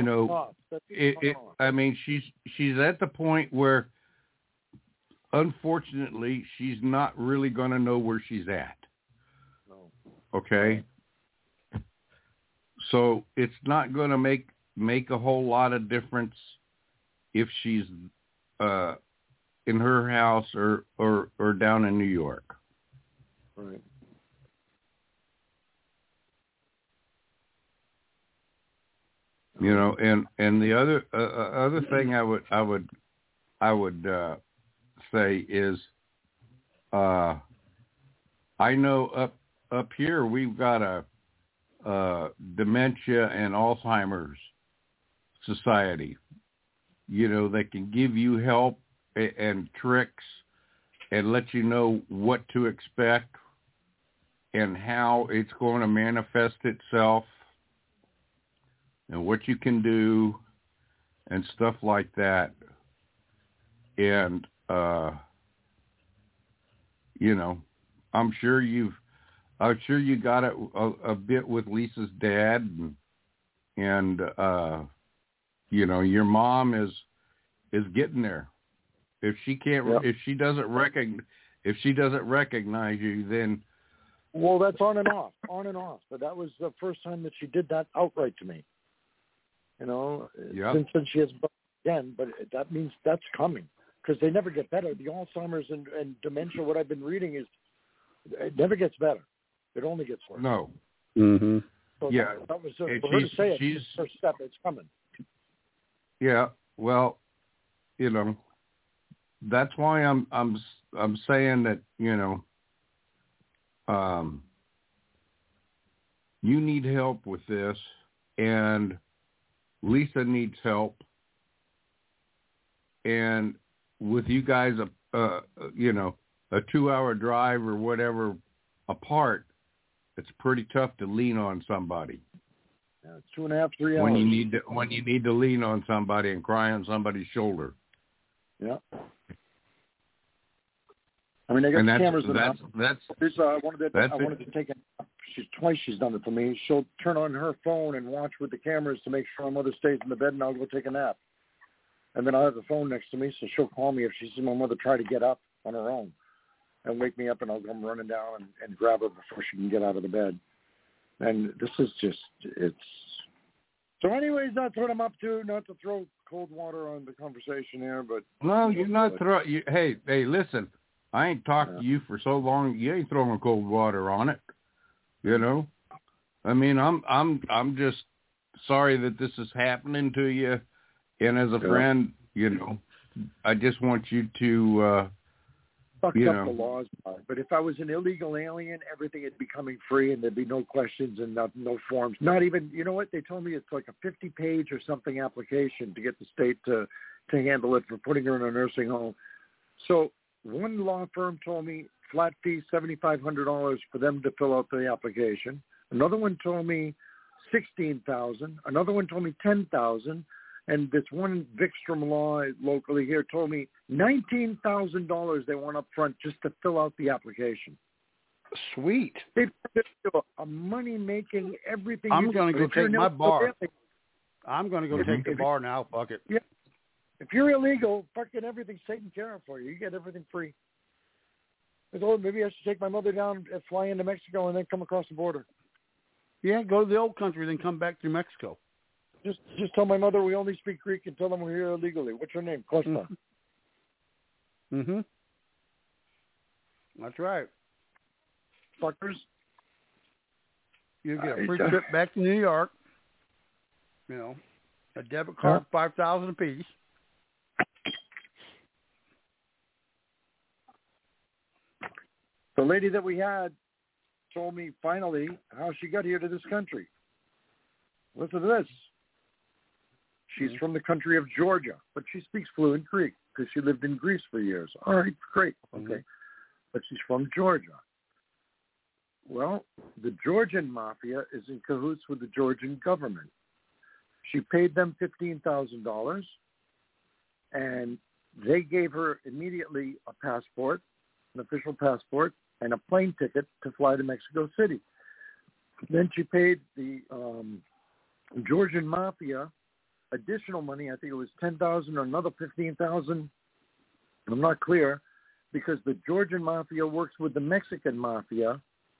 I mean, she's at the point where, unfortunately, she's not really going to know where she's at. No. Okay? So it's not going to make a whole lot of difference if she's in her house or down in New York. Right. And the other thing I would say is, I know up here we've got a dementia and Alzheimer's society. They can give you help and tricks and let you know what to expect and how it's going to manifest itself and what you can do and stuff like that. And, I'm sure you got it a bit with Lisa's dad and your mom is getting there. If she can't, if she doesn't recognize you, then. Well, that's on and off. But that was the first time that she did that outright to me. Since then she has again, but that means that's coming because they never get better. The Alzheimer's and dementia, what I've been reading is it never gets better. It only gets worse. No. Mm-hmm. So that was for her to say it's the first step. It's coming. Yeah. Well, that's why I'm saying that you need help with this, and Lisa needs help, and with you guys a 2-hour drive or whatever apart, it's pretty tough to lean on somebody. Yeah, 2.5, 3 hours. When you need to lean on somebody and cry on somebody's shoulder. Yeah. I mean, I got the cameras in the house. I wanted to take twice she's done it for me. She'll turn on her phone and watch with the cameras to make sure my mother stays in the bed, and I'll go take a nap. And then I'll have the phone next to me, so she'll call me if she sees my mother try to get up on her own and wake me up, and I'll come running down and grab her before she can get out of the bed. And this is it's... So anyways, that's what I'm up to. Not to throw cold water on the conversation here, but... No, you're not throwing... Hey, listen. I ain't talked to you for so long. You ain't throwing cold water on it. I mean, I'm just sorry that this is happening to you. And as a friend, I just want you to, fucked up the laws. But if I was an illegal alien, everything would be coming free and there'd be no questions and no forms. Not even, you know what? They told me it's like a 50-page or something application to get the state to handle it for putting her in a nursing home. So one law firm told me flat fee $7,500 for them to fill out the application. Another one told me $16,000. Another one told me $10,000. And this one Vikstrom Law locally here told me $19,000 they want up front just to fill out the application. Sweet. They put a money-making everything. I'm going to go take my bar. I'm going to go take the bar now. Fuck it. Yeah. If you're illegal, fucking everything's taken care of for you. You get everything free. I thought maybe I should take my mother down and fly into Mexico and then come across the border. Yeah, go to the old country, then come back through Mexico. Just tell my mother we only speak Greek and tell them we're here illegally. What's her name? Costa. Mm-hmm. That's right. Fuckers. You get a free trip back to New York. You know, a debit card, $5,000 apiece. The lady that we had told me finally how she got here to this country. Listen to this. She's from the country of Georgia, but she speaks fluent Greek because she lived in Greece for years. All right, great. Okay. But she's from Georgia. Well, the Georgian mafia is in cahoots with the Georgian government. She paid them $15,000, and they gave her immediately a passport, an official passport, and a plane ticket to fly to Mexico City. Then she paid the Georgian mafia additional money. I think it was $10,000 or another $15,000. I'm not clear, because the Georgian mafia works with the Mexican mafia.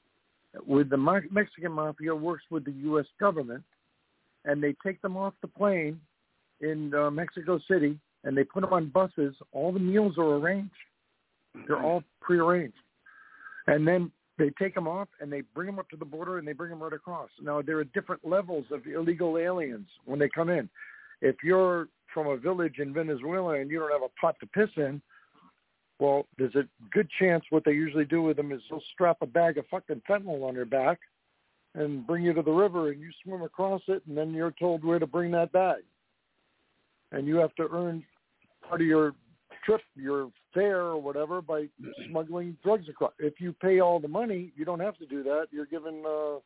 Mexican mafia works with the U.S. government, and they take them off the plane in Mexico City, and they put them on buses. All the meals are arranged. They're all prearranged. And then they take them off, and they bring them up to the border, and they bring them right across. Now, there are different levels of illegal aliens when they come in. If you're from a village in Venezuela and you don't have a pot to piss in, well, there's a good chance what they usually do with them is they'll strap a bag of fucking fentanyl on their back and bring you to the river, and you swim across it, and then you're told where to bring that bag. And you have to earn part of your trip, your fare or whatever, by smuggling drugs across. If you pay all the money, you don't have to do that. You're given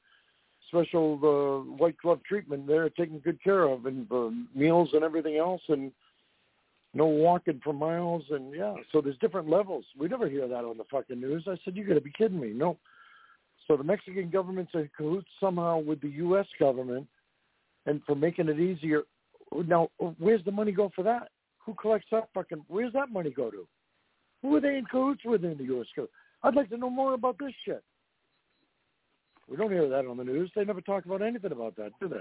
special white glove treatment there, taken good care of, and meals and everything else, and no walking for miles, and so there's different levels. We never hear that on the fucking news. I said, you got to be kidding me. No. So the Mexican government's in cahoots somehow with the U.S. government, and for making it easier. Now, where's the money go for that? Who collects that fucking? Where's that money go to? Who are they in cahoots with in the U.S. government? I'd like to know more about this shit. We don't hear that on the news. They never talk about anything about that, do they?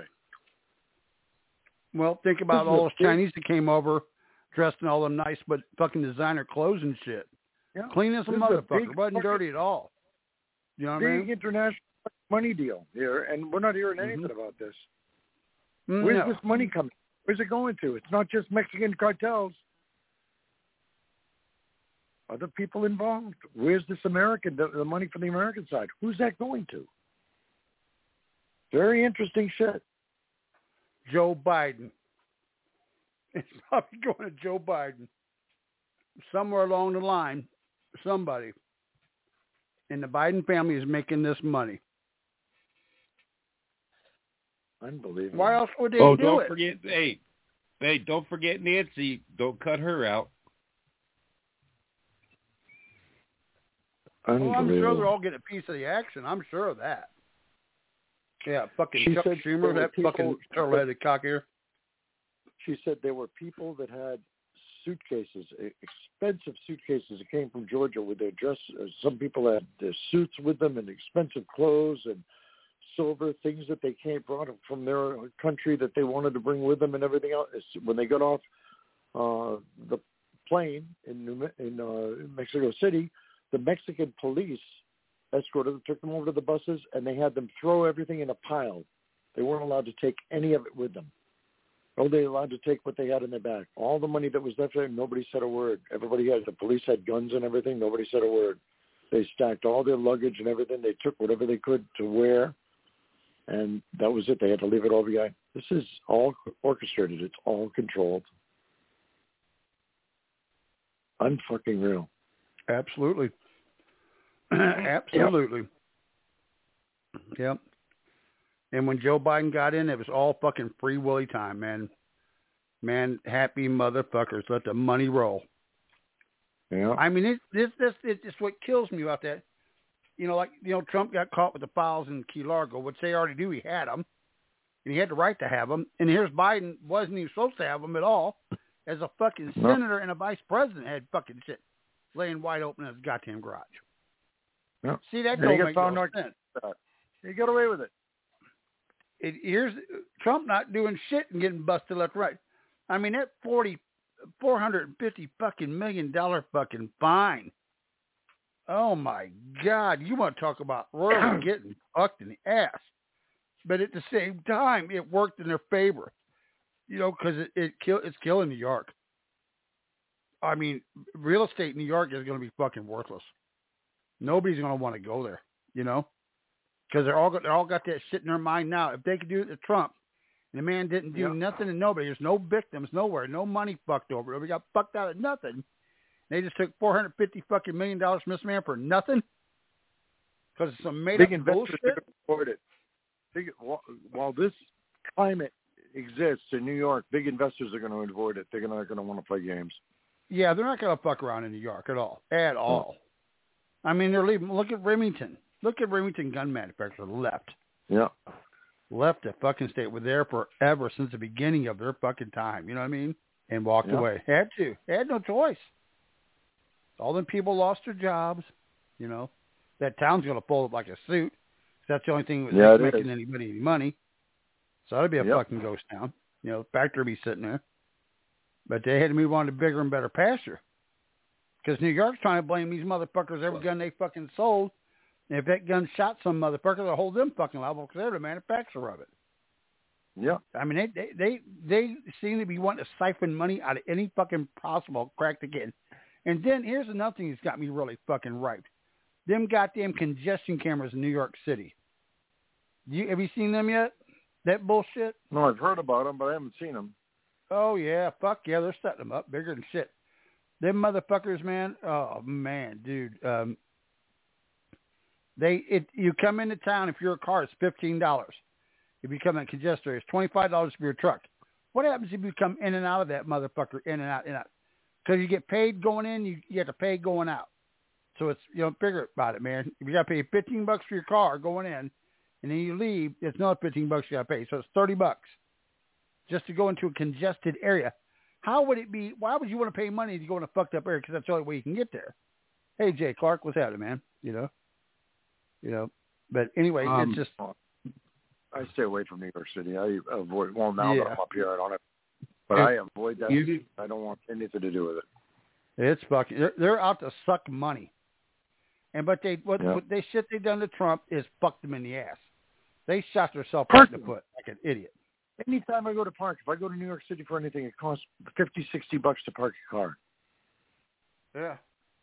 Well, think about all those Chinese that came over dressed in all them nice but fucking designer clothes and shit. Yeah. Clean as a motherfucker. Wasn't dirty at all. You know what I mean? Big international money deal here, and we're not hearing anything about this. Where's this money coming? Where's it going to? It's not just Mexican cartels. Other people involved. Where's this American, the money from the American side? Who's that going to? Very interesting shit. Joe Biden. It's probably going to Joe Biden. Somewhere along the line, somebody in the Biden family is making this money. Unbelievable. Why else would they do don't it? Forget, hey, don't forget Nancy. Don't cut her out. Oh, I'm sure they'll all get a piece of the action. I'm sure of that. Yeah, fucking Chuck Schumer, that fucking turtle-headed cocker. She said there were people that had suitcases, expensive suitcases that came from Georgia with their dress. Some people had their suits with them and expensive clothes and silver things that they came from their country that they wanted to bring with them and everything else. When they got off the plane in Mexico City, the Mexican police escorted them, took them over to the buses, and they had them throw everything in a pile. They weren't allowed to take any of it with them. Only allowed to take what they had in their bag. All the money that was left there, nobody said a word. The police had guns and everything. Nobody said a word. They stacked all their luggage and everything. They took whatever they could to wear, and that was it. They had to leave it all behind. This is all orchestrated. It's all controlled. Unfucking real. Absolutely. Absolutely. Yep. And when Joe Biden got in, it was all fucking Free Willy time, man. Man, happy motherfuckers. Let the money roll. Yeah. I mean, it's what kills me about that. Trump got caught with the files in Key Largo, which they already knew he had them, and he had the right to have them. And here's Biden wasn't even supposed to have them at all, as a fucking senator and a vice president had fucking shit laying wide open in his goddamn garage. Yeah. See, that don't make no sense. He got away with it. Here's Trump not doing shit and getting busted left and right. I mean, that $450 fucking $1 million fucking fine Oh, my God. You want to talk about really getting fucked in the ass. But at the same time, it worked in their favor. You know, because it's killing New York. I mean, real estate in New York is going to be fucking worthless. Nobody's going to want to go there, you know, because they're all got that shit in their mind now. If they could do it to Trump, and the man didn't do nothing to nobody, there's no victims nowhere, no money fucked over. Nobody got fucked out of nothing. They just took $450 fucking million from this man for nothing because it's some made up bullshit. Big investors are going to avoid it. While this climate exists in New York, big investors are going to avoid it. They're not going to want to play games. Yeah, they're not going to fuck around in New York at all. At all. I mean, they're leaving. Look at Remington. Look at Remington gun manufacturer left. Yeah. Left the fucking state. Were there forever since the beginning of their fucking time. You know what I mean? And walked away. Had to. Had no choice. All them people lost their jobs. You know, that town's going to fold up like a suit. That's the only thing that was making anybody any money. So that'd be a fucking ghost town. You know, the factory would be sitting there. But they had to move on to bigger and better pasture. Because New York's trying to blame these motherfuckers every gun they fucking sold. And if that gun shot some motherfucker, they'll hold them fucking liable because they're the manufacturer of it. Yeah. I mean, they seem to be wanting to siphon money out of any fucking possible crack to get. And then here's another thing that's got me really fucking hyped. Them goddamn congestion cameras in New York City. Have you seen them yet? That bullshit? No, I've heard about them, but I haven't seen them. Oh, yeah. Fuck yeah. They're setting them up bigger than shit. Them motherfuckers, man. Oh, man, dude. You come into town, if you're a car, it's $15. If you come in congestion area, it's $25 for your truck. What happens if you come in and out of that motherfucker, in and out, in and out? Because you get paid going in, you have to pay going out. So it's, figure about it, man. If you got to pay $15 for your car going in, and then you leave, it's another $15 you got to pay. So it's $30 just to go into a congested area. How would it be? Why would you want to pay money to go in a fucked up area? Because that's the only way you can get there. Hey, Jay Clark, what's happening, man? You know. But anyway, it's just. I stay away from New York City. I avoid. Well, now that I'm up here, I don't have. But I avoid that. I don't want anything to do with it. It's fucking. They're out to suck money. But what they shit they done to Trump is fucked them in the ass. They shot themselves right in the foot like an idiot. Anytime I go to park, if I go to New York City for anything, it costs $50, $60 to park your car. Yeah.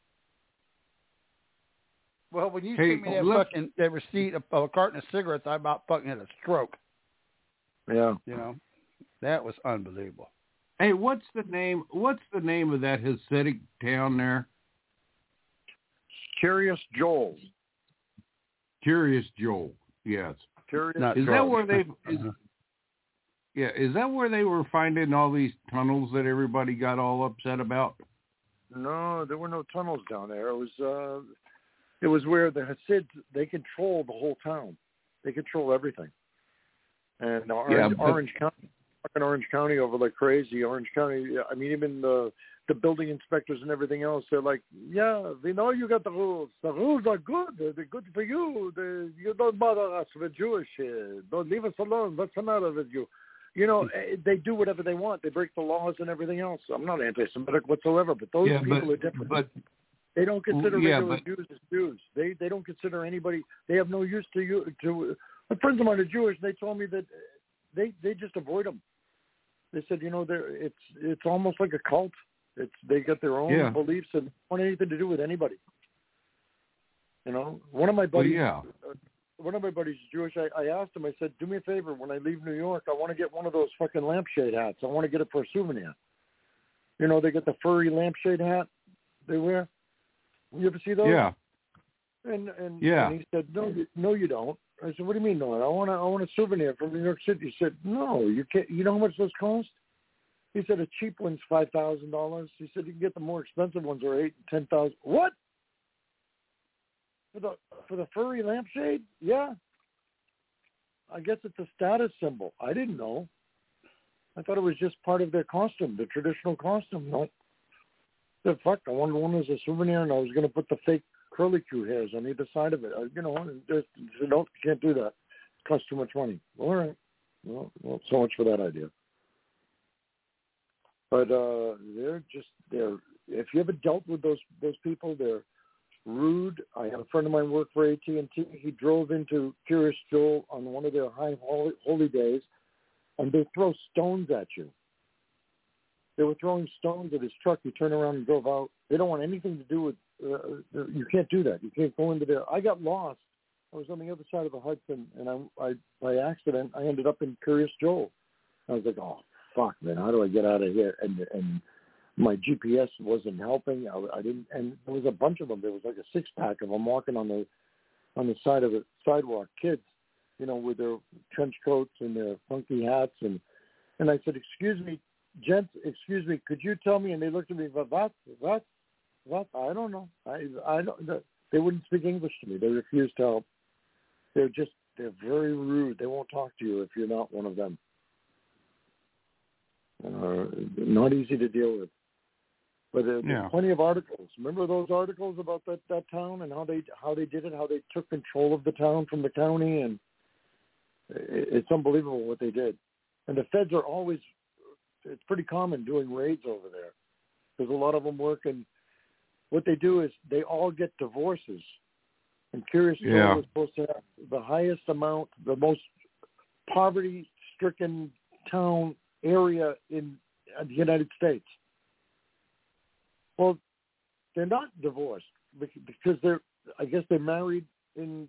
Well, when you sent me that receipt of a carton of cigarettes, I about fucking had a stroke. Yeah. That was unbelievable. Hey, what's the name of that Hasidic town there? Curious Joel. Curious Joel. Yes. Curious. Is that where they? Is that where they were finding all these tunnels that everybody got all upset about? No, there were no tunnels down there. It was where the Hasids, they control the whole town. They control everything. And Orange County over like crazy. Orange County, I mean, even the building inspectors and everything else, they're like, yeah, we know you got the rules. The rules are good. They're good for you. You don't bother us with Jewish. Don't leave us alone. What's the matter with you? They do whatever they want. They break the laws and everything else. I'm not anti-Semitic whatsoever, but those people are different. But they don't consider regular Jews as Jews. They don't consider anybody. They have no use to you. My friends of mine are Jewish. They told me that they just avoid them. They said, it's almost like a cult. They got their own beliefs and don't want anything to do with anybody. One of my buddies. One of my buddies is Jewish. I asked him, I said, do me a favor. When I leave New York, I want to get one of those fucking lampshade hats. I want to get it for a souvenir. They get the furry lampshade hat they wear. You ever see those? Yeah. And he said, no, you don't. I said, what do you mean, no? I want a souvenir from New York City. He said, no, you can't. You know how much those cost? He said, a cheap one's $5,000. He said, you can get the more expensive ones are $8,000 and $10,000. What? For the furry lampshade? Yeah. I guess it's a status symbol. I didn't know. I thought it was just part of their costume, the traditional costume. No. I said, fuck, I wanted one as a souvenir, and I was going to put the fake curlicue hairs on either side of it. And just said, no, you can't do that. It costs too much money. All right. Well, so much for that idea. But they're if you ever dealt with those people, rude. I had a friend of mine work for AT&T. He drove into Curious Joel on one of their high holy days, and they throw stones at you. They were throwing stones at his truck. He turned around and drove out. They don't want anything to do with, you can't do that. You can't go into there. I got lost. I was on the other side of the Hudson, and I by accident, I ended up in Curious Joel. I was like, oh, fuck, man, how do I get out of here? And my GPS wasn't helping. I didn't, and there was a bunch of them. There was like a 6-pack of them walking on the side of the sidewalk, kids, you know, with their trench coats and their funky hats. And I said, excuse me, gents, excuse me, could you tell me? And they looked at me, what? I don't know. I don't. They wouldn't speak English to me. They refused to help. They're very rude. They won't talk to you if you're not one of them. Not easy to deal with. But there's plenty of articles. Remember those articles about that town and how they did it, how they took control of the town from the county, and it's unbelievable what they did. And the feds are always, it's pretty common doing raids over there because a lot of them work, and what they do is they all get divorces. And Curious Joel is supposed to have the highest amount, the most poverty-stricken town area in the United States. Well, they're not divorced because I guess they're married in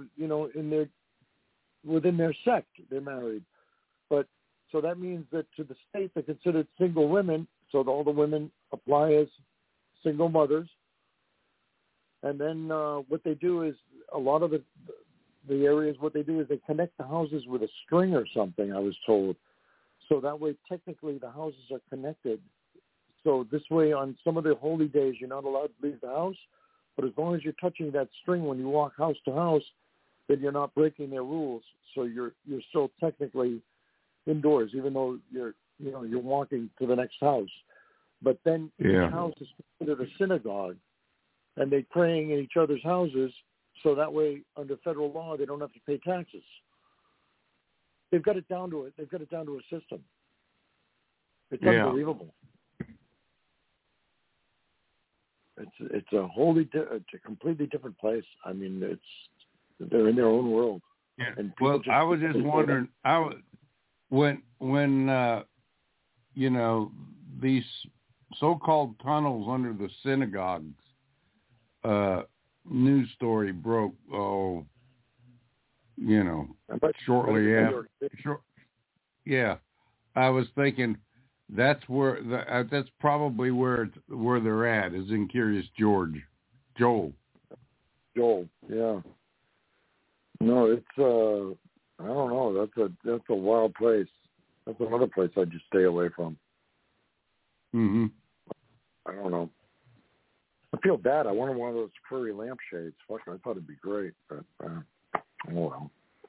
within their sect. They're married, but so that means that to the state they're considered single women. So all the women apply as single mothers. And then what they do is a lot of the areas, what they do is they connect the houses with a string or something, I was told. So that way, technically, the houses are connected. So this way, on some of the holy days, you're not allowed to leave the house. But as long as you're touching that string when you walk house to house, then you're not breaking their rules. So you're still technically indoors, even though you're walking to the next house. But then each house is considered a synagogue. And they're praying in each other's houses, so that way, under federal law, they don't have to pay taxes. They've got it down to it. They've got it down to a system. It's unbelievable. It's a completely different place. I mean, they're in their own world. Yeah. Well, I was just wondering. When these so-called tunnels under the synagogues. News story broke. Shortly after. I was thinking that's probably where they're at is in Curious Joel. Yeah. No, it's I don't know. That's a wild place. That's another place I just stay away from. Mm-hmm. I don't know. I feel bad. I wanted one of those furry lampshades. Fuck, I thought it'd be great, but oh well.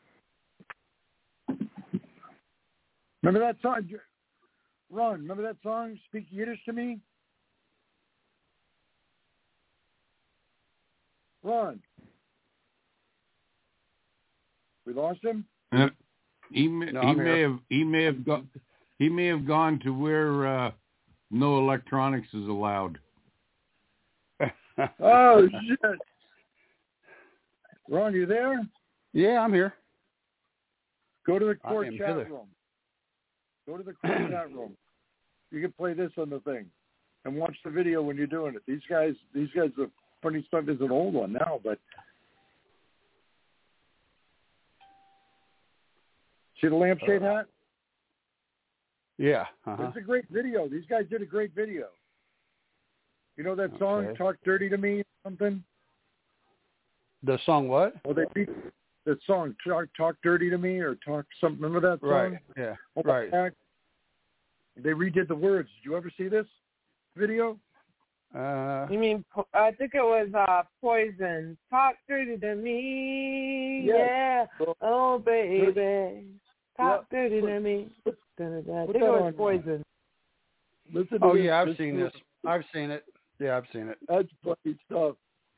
Remember that song, Ron? Remember that song, "Speak Yiddish to Me"? Ron, we lost him. He may have gone to where no electronics is allowed. Oh, shit. Ron, you there? Yeah, I'm here. Go to the court chat room. Go to the court chat room. You can play this on the thing and watch the video when you're doing it. These guys, the funny stuff is an old one now, but see the lampshade hat? Yeah. It's a great video. These guys did a great video. You know that song, "Talk Dirty to Me," something? The song what? Well, they beat the song, Talk Dirty to Me, or Talk something. Remember that song? Right, yeah, right. They redid the words. Did you ever see this video? You mean, I think it was Poison. Talk dirty to me, yeah. Oh, baby. Talk dirty to me. I think it was Poison. I've seen this. I've seen it. Yeah, I've seen it. That's funny stuff.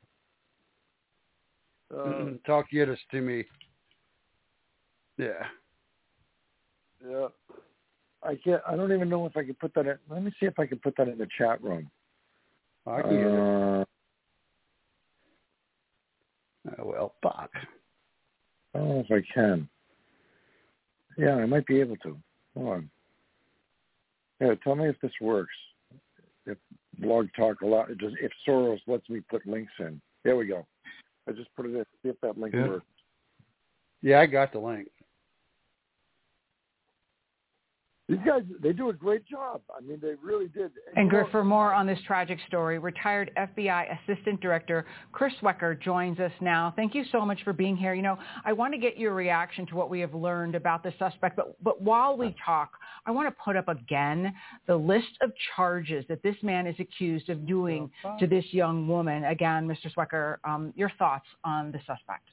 Talk Yiddish to me. Yeah. Yeah. I don't even know if I can put that in. Let me see if I can put that in the chat room. I can get it. Well, fuck. I don't know if I can. Yeah, I might be able to. Hold on. Yeah, tell me if this works. If Blog Talk if Soros lets me put links in. There we go. I just put it in. See if that link works. Yeah, I got the link. These guys, they do a great job. I mean, they really did. And for more on this tragic story, retired FBI Assistant Director Chris Wecker joins us now. Thank you so much for being here. You know, I want to get your reaction to what we have learned about the suspect. But while we talk, I want to put up again the list of charges that this man is accused of doing to this young woman. Again, Mr. Wecker, your thoughts on the suspect.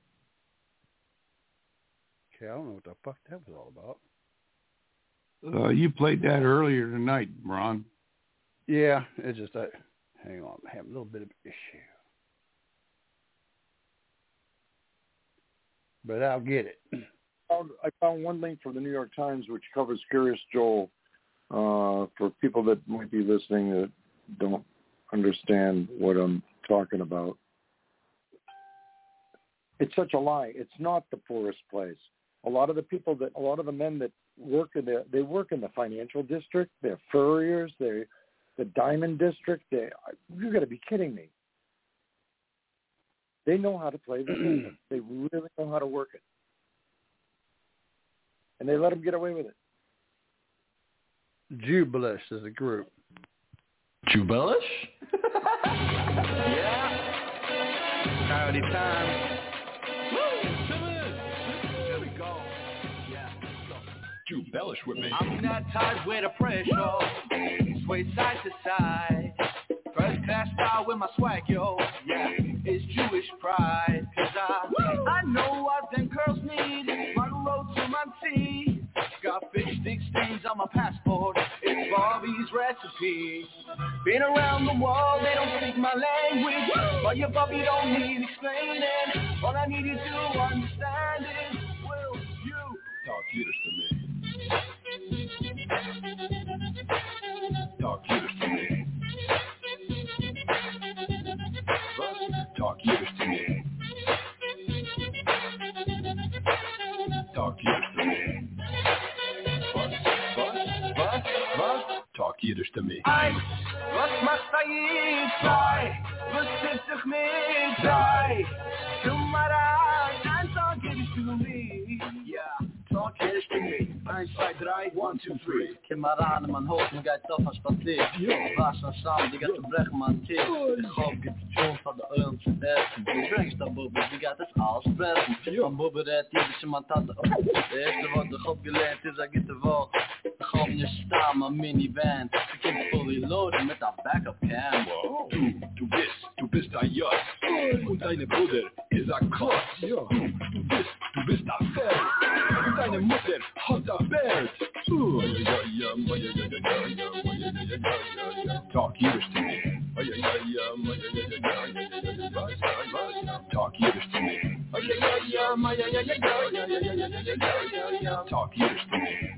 Okay, I don't know what the fuck that was all about. You played that earlier tonight, Ron. Yeah, it's just that. Hang on, I have a little bit of an issue, but I'll get it. I found one link from the New York Times which covers Curious Joel. For people that might be listening that don't understand what I'm talking about, it's such a lie. It's not the poorest place. A lot of the men that work in the financial district. They're furriers. They're the diamond district. You got to be kidding me. They know how to play the game. They really know how to work it, and they let them get away with it. Jubilish is a group. Jubilish? Yeah. Howdy time. You embellish with me. I'm hypnotized with the pressure, sway side to side. First class style with my swag, yo. Yeah, it's Jewish pride. Cause I know what them girls need. My road to my tea. Got fish stick stains on my passport. It's Bobby's recipe. Been around the world, they don't speak my language. But your Bobby don't need explaining. All I need you to understand is, will you talk Yiddish to me? Talk Yiddish to me. Talk Yiddish to me. Talk Yiddish to me. Was? Talk Yiddish to me. Was machst du jetzt sei? Was zieht sich mit sei? Komm mal rein and talk Yiddish to me. Yeah. Talk Yiddish to me. 1, 2, 3, 1, 2, 3. Kim maar aan in mijn hoofd, mijn geit af als spazier. Was aan samen, die gaat verbrechen mijn teer. Ik hoop, get de tune van de oren te essen. Die brengt dat boven, die gaat het alles fressen. Van boven red, die is iemand aan de oren. De eerste wat de god geleerd is, dat ik de wal. De god nu staan, mijn minivan. Ik kan fully loaden met dat backup cam. Du bist ein Jas. Und deine Bruder ist ein Klotz. Du bist ein Feld. Und deine Mutter hat ein Bert. Talk Yiddish to me. Talk Yiddish to me. Talk Yiddish to me.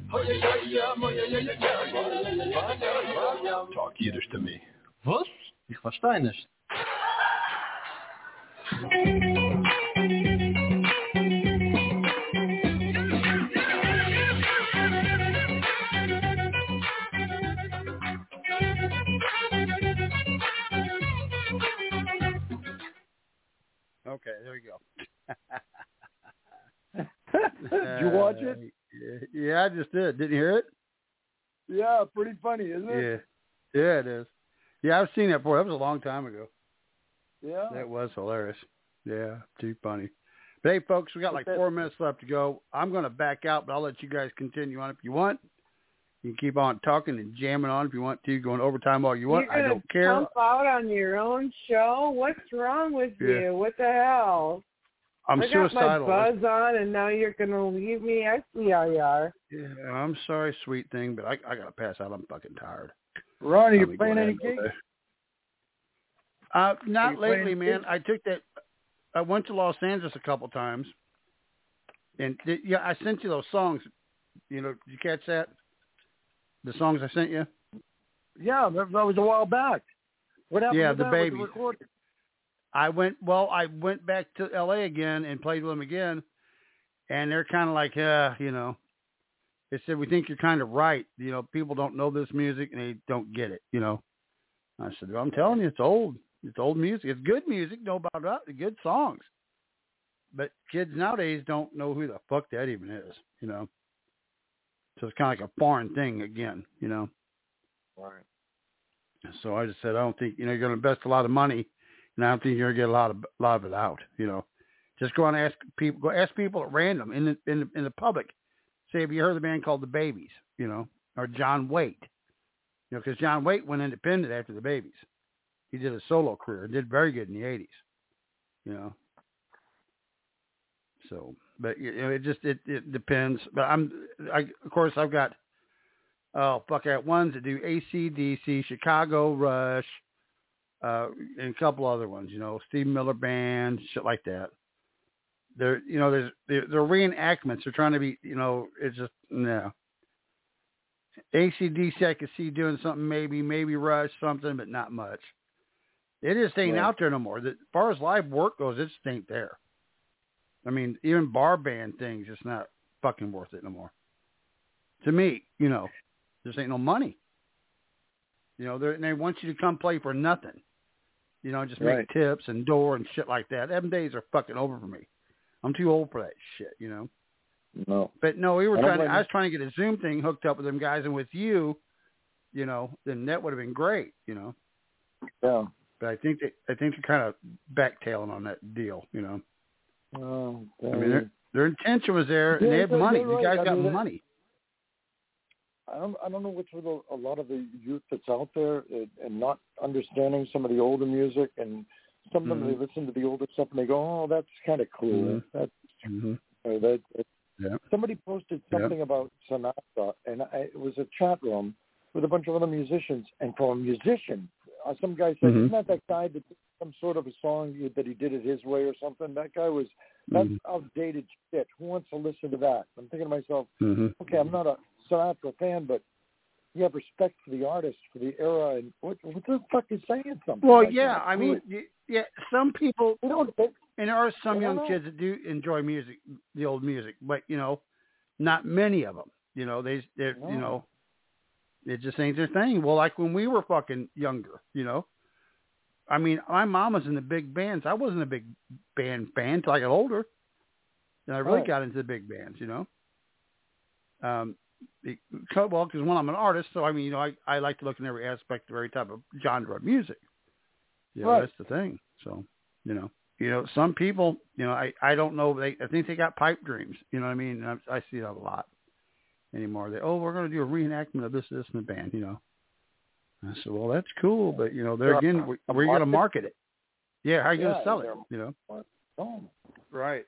Talk Yiddish to me. Was? Ich verstehe nicht. Okay, there we go. Did you watch it? Yeah, I just did. Didn't you hear it? Yeah, pretty funny, isn't it? Yeah, it is. Yeah, I've seen that before. That was a long time ago. Yeah. That was hilarious. Yeah, too funny. But hey, folks, we got like 4 minutes left to go. I'm going to back out, but I'll let you guys continue on if you want. You can keep on talking and jamming on if you want to, going overtime all you want. I don't care. You're going to pump out on your own show? What's wrong with you? What the hell? I'm suicidal. I got my buzz on, and now you're going to leave me? I see how you are. Yeah, I'm sorry, sweet thing, but I got to pass out. I'm fucking tired. Ron, are you playing any gigs? Not lately, man. I went to Los Angeles a couple times, and I sent you those songs. You know, did you catch that? The songs I sent you? Yeah, that was a while back. What happened to the that baby. with the recording? I went back to L.A. again and played with them again, and they're kind of like, you know, they said, we think you're kind of right. You know, people don't know this music and they don't get it, you know. I said, well, I'm telling you, it's old. It's old music. It's good music, no about it. Good songs. But kids nowadays don't know who the fuck that even is, you know. So it's kind of like a foreign thing again, you know. Right. So I just said, I don't think, you know, you're going to invest a lot of money, and I don't think you're going to get a lot of it out, you know. Just go on and ask people at random in the public. Say, have you heard of a band called The Babies, you know, or John Waite? You know, because John Waite went independent after The Babies. He did a solo career and did very good in the 80s, you know. So, but you know, it depends. But of course I've got I got ones that do AC/DC, Chicago Rush, and a couple other ones. You know, Steve Miller Band, shit like that. They're reenactments. They're trying to be, you know, it's just no. AC/DC I could see doing something, maybe Rush something, but not much. It just ain't out there no more. As far as live work goes, it just ain't there. I mean, even bar band things, it's not fucking worth it no more. To me, you know, there ain't no money. You know, they want you to come play for nothing. You know, just make tips and door and shit like that. Them days are fucking over for me. I'm too old for that shit, you know. No. But no, I was trying to get a Zoom thing hooked up with them guys, and with you, you know, then that would have been great, you know. Yeah. But I think they're kind of backtailing on that deal, you know. Oh, I mean, their intention was there, and they had money. You guys got money. I don't know what's with a lot of the youth that's out there and not understanding some of the older music, and some of them they listen to the older stuff and they go, oh, that's kind of cool. Somebody posted something about Sinatra, and it was a chat room with a bunch of other musicians, and from a musician, some guy said, isn't that guy that did some sort of a song that he did it his way or something? That guy was, that's outdated shit. Who wants to listen to that? I'm thinking to myself, okay, I'm not a Sinatra fan, but you have respect for the artist, for the era, and what the fuck is saying something? Well, like yeah, that? I mean, some people, and there are some young kids that do enjoy music, the old music, but, you know, not many of them. You know, they're you know, it just ain't their thing. Well, like when we were fucking younger, you know. I mean, my mom was in the big bands. I wasn't a big band fan until I got older. And I really got into the big bands, you know. Because one, I'm an artist, so I mean, you know, I like to look in every aspect of every type of genre of music. You know, that's the thing. So, you know, some people, you know, I don't know. I think they got pipe dreams. You know what I mean? I see that a lot anymore. We're going to do a reenactment of this, and the band, you know. I said, well, that's cool, but, you know, there again, we're going to market it. Yeah, how are you going to sell it, you know? Right.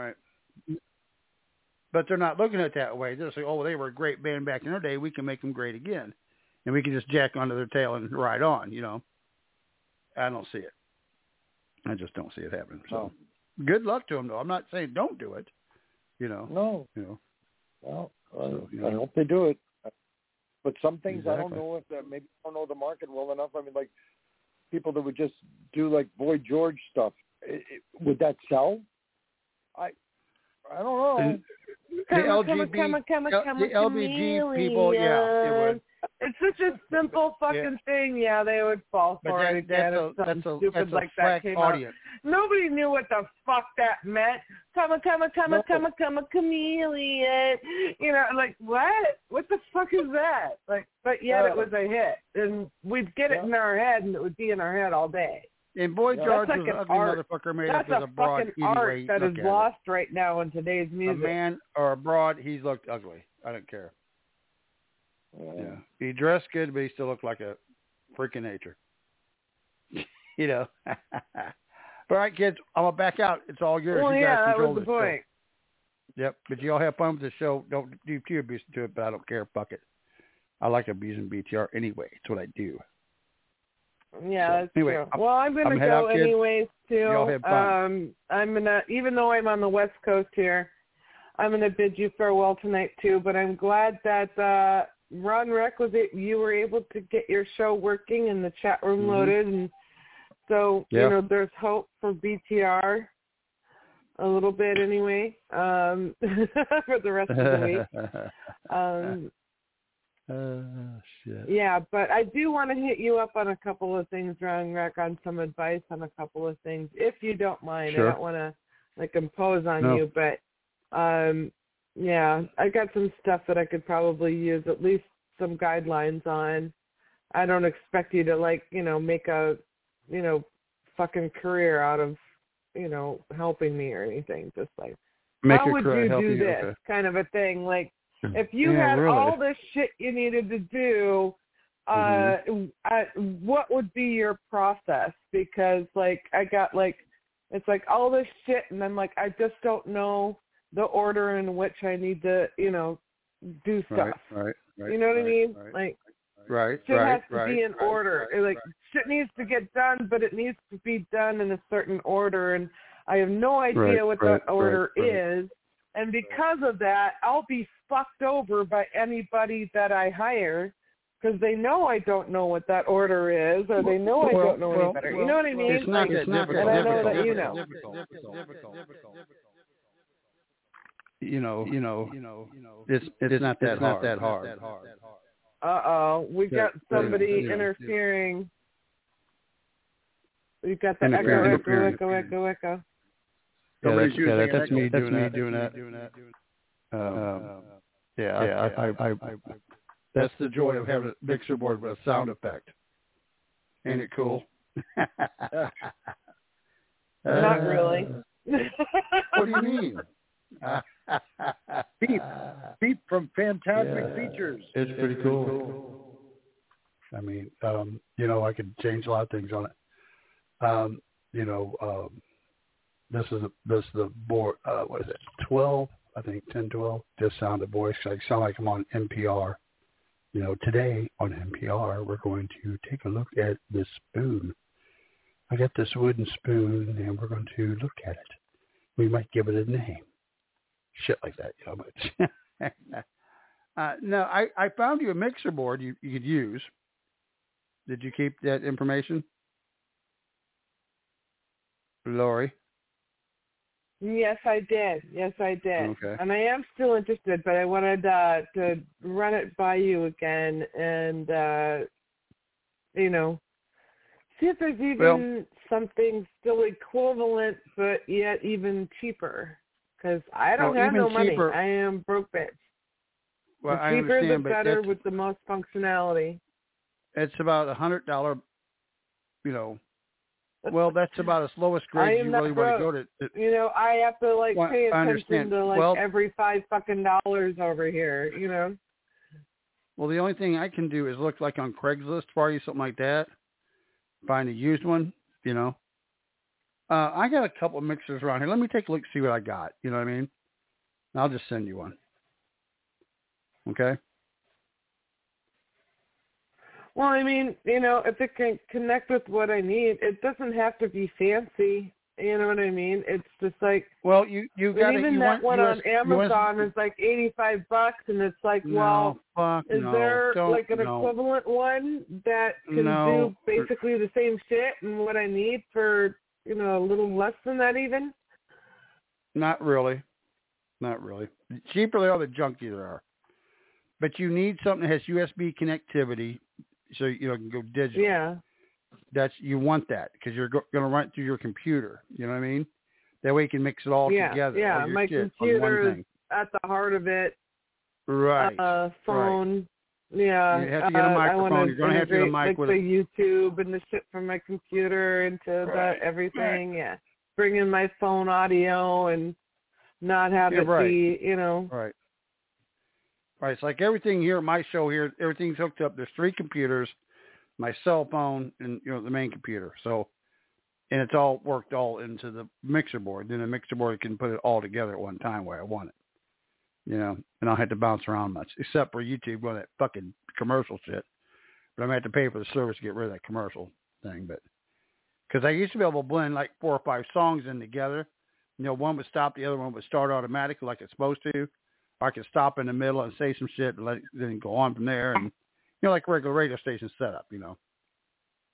But they're not looking at it that way. They're saying, oh, they were a great band back in their day. We can make them great again. And we can just jack onto their tail and ride on, you know. I don't see it. I just don't see it happening. So good luck to them, though. I'm not saying don't do it, you know. No. You know. Well, I hope they do it. But some things I don't know if maybe I don't know the market well enough. I mean, like people that would just do like Boy George stuff. Would that sell? I don't know. The LBG people, yeah, it would. It's such a simple fucking thing. Yeah, they would fall for it again if something stupid like that came out. Nobody knew what the fuck that meant. Come a chameleon. You know, like what? What the fuck is that? Like, but yet it was a hit, and we'd get it in our head, and it would be in our head all day. And Boy George was an ugly motherfucker made up as a broad. That's a fucking art that is lost right now in today's music. A man or a broad, he's looked ugly. I don't care. Yeah, he dressed good, but he still looked like a freak of nature. You know. All right, kids, I'm gonna back out. It's all yours. Well, you guys that control was the point. Yep, but you all have fun with the show. Don't do too abuse to it, but I don't care. Fuck it. I like abusing BTR anyway. It's what I do. Yeah, that's true. Well, I'm gonna go anyways too. Y'all have fun. I'm gonna, even though I'm on the West Coast here, I'm gonna bid you farewell tonight too. But I'm glad that Ron Reck you were able to get your show working and the chat room loaded, and So, there's hope for BTR a little bit anyway, for the rest of the week. Shit. Yeah, but I do want to hit you up on a couple of things, Ron Wreck, on some advice on a couple of things, if you don't mind. Sure. I don't want to impose on you, but yeah, I got some stuff that I could probably use at least some guidelines on. I don't expect you to make a fucking career out of helping me or anything. Just how would you do this kind of a thing? If you had all this shit you needed to do, what would be your process? Because I got it's all this shit, and I'm I just don't know the order in which I need to do stuff. Right. You know what I mean? Shit has to be in order. Shit needs to get done, but it needs to be done in a certain order, and I have no idea what that order is. And because of that, I'll be fucked over by anybody that I hire because they know I don't know what that order is, or they know I don't know any better. You know what I mean? It's not that difficult. And I know that you know. It's not that hard. We got somebody interfering. We've got the echo. That's me doing that. That's the joy of having a mixer board with a sound effect. Ain't it cool? Not really. What do you mean? Beep from Fantastic Features. It's pretty cool. I mean, I could change a lot of things on it. This is the board. What is it? 12, I think 10, 12. Just sounded voice. I sound like I'm on NPR. Today on NPR, we're going to take a look at this spoon. I got this wooden spoon, and we're going to look at it. We might give it a name. Shit like that, But no, I found you a mixer board you could use. Did you keep that information, Lori? Yes, I did. Okay. And I am still interested, but I wanted to run it by you again and, see if there's even something still equivalent, but yet even cheaper. Because I don't have no money. I am broke bitch. Well, the cheaper, the better with the most functionality. It's about $100, Well, that's about as lowest grade you really want to go to. I have to pay attention to every $5 over here. Well, the only thing I can do is look on Craigslist for you, something like that. Find a used one, I got a couple of mixers around here. Let me take a look, see what I got. You know what I mean? And I'll just send you one. Okay. Well, I mean, if it can connect with what I need, it doesn't have to be fancy. You know what I mean? It's just well, you got even that one on Amazon is $85, and it's is there an equivalent one that can do basically the same shit and what I need for a little less than that even? Not really. The cheaper they are, the junkier they are. But you need something that has USB connectivity. So you can go digital. Yeah. You want that because you're going to run it through your computer. You know what I mean? That way you can mix it all together. Yeah, my computer is at the heart of it. Right. Phone. Right. Yeah. You have to get a microphone. You're going to have to get a mic with the YouTube and the shit from my computer into everything. Right. Yeah. Bring in my phone audio and not have it be, Right. Right, it's like everything here, my show here, everything's hooked up. There's 3 computers, my cell phone, and the main computer. So, and it's all worked into the mixer board. Then the mixer board can put it all together at one time where I want it. And I don't have to bounce around much, except for YouTube going that fucking commercial shit. But I'm going to have to pay for the service to get rid of that commercial thing. But because I used to be able to blend 4 or 5 songs in together. One would stop, the other one would start automatically like it's supposed to. I could stop in the middle and say some shit and then go on from there, and like regular radio station setup,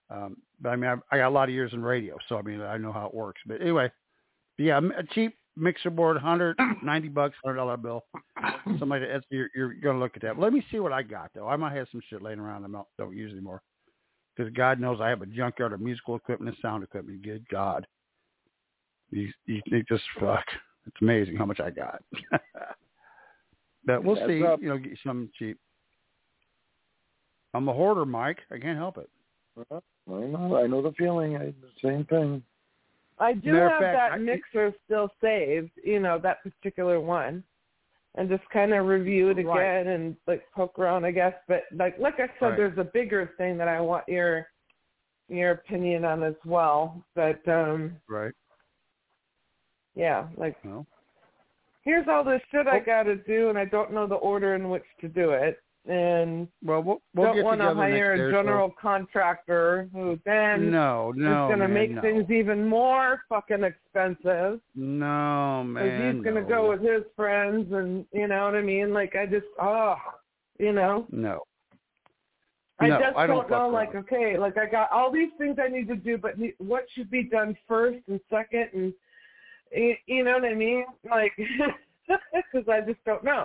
But I mean, I got a lot of years in radio, so I mean, I know how it works. But anyway, yeah, a cheap mixer board, $190, $100 bill, something like that. You're going to look at that. But let me see what I got, though. I might have some shit laying around I don't use anymore. Because God knows I have a junkyard of musical equipment and sound equipment. Good God. You just, fuck. It's amazing how much I got. But we'll see. Get something cheap. I'm a hoarder, Mike. I can't help it. I know the feeling. The same thing. I do have that mixer still saved, that particular one, and just kind of review it again and like poke around, I guess. But like I said, there's a bigger thing that I want your opinion on as well. But yeah, here's all this shit I got to do, and I don't know the order in which to do it. And we'll don't want to hire a general contractor who then is going to make things even more fucking expensive. No, man. Because he's going to go with his friends, and you know what I mean? Like, I just, No. I don't know, like, okay, like I got all these things I need to do, but what should be done first and second, and you know what I mean? Like, because I just don't know.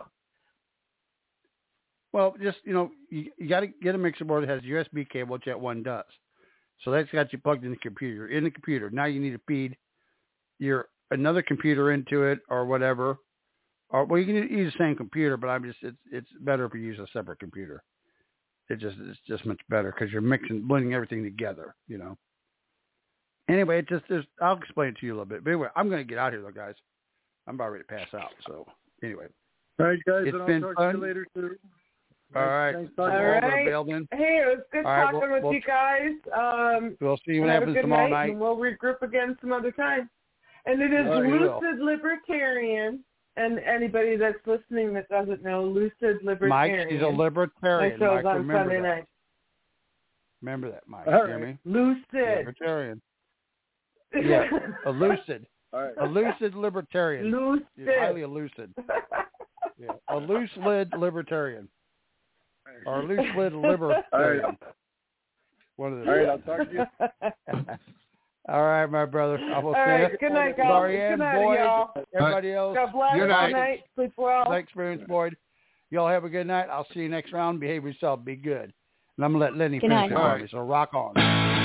Well, just, you got to get a mixer board that has a USB cable, which that one does. So that's got you plugged in the computer. You're in the computer. Now you need to feed another computer into it or whatever. Or, you can use the same computer, but it's better if you use a separate computer. It's just much better because you're blending everything together, Anyway, I'll explain it to you a little bit. But anyway, I'm going to get out here, though, guys. I'm about ready to pass out. So, anyway. All right, guys. It's been talk fun. to you later, too. All right. All right. Hey, it was good talking with you guys. We'll see what happens tomorrow night. And we'll regroup again some other time. And it is Lucid Libertarian. And anybody that's listening that doesn't know, Lucid Libertarian. Mike, she's a libertarian. My show's Mike, on Sunday night. Remember that, Mike. All Hear me? Lucid. Libertarian. Yeah, a lucid. All right. A lucid libertarian. Lucid. Highly elucid. Yeah. A loose lid libertarian. Or a loose lid libertarian. One of the. All right, I'll talk to you. All right, my brother. I will see right, you. good night, guys. Marianne, good night, Boyd, y'all. everybody else. God bless. Good night. Sleep well. Thanks, Experience, Boyd. Y'all have a good night. I'll see you next round. Behave yourself. Be good. And I'm going to let Lenny finish the party, so rock on.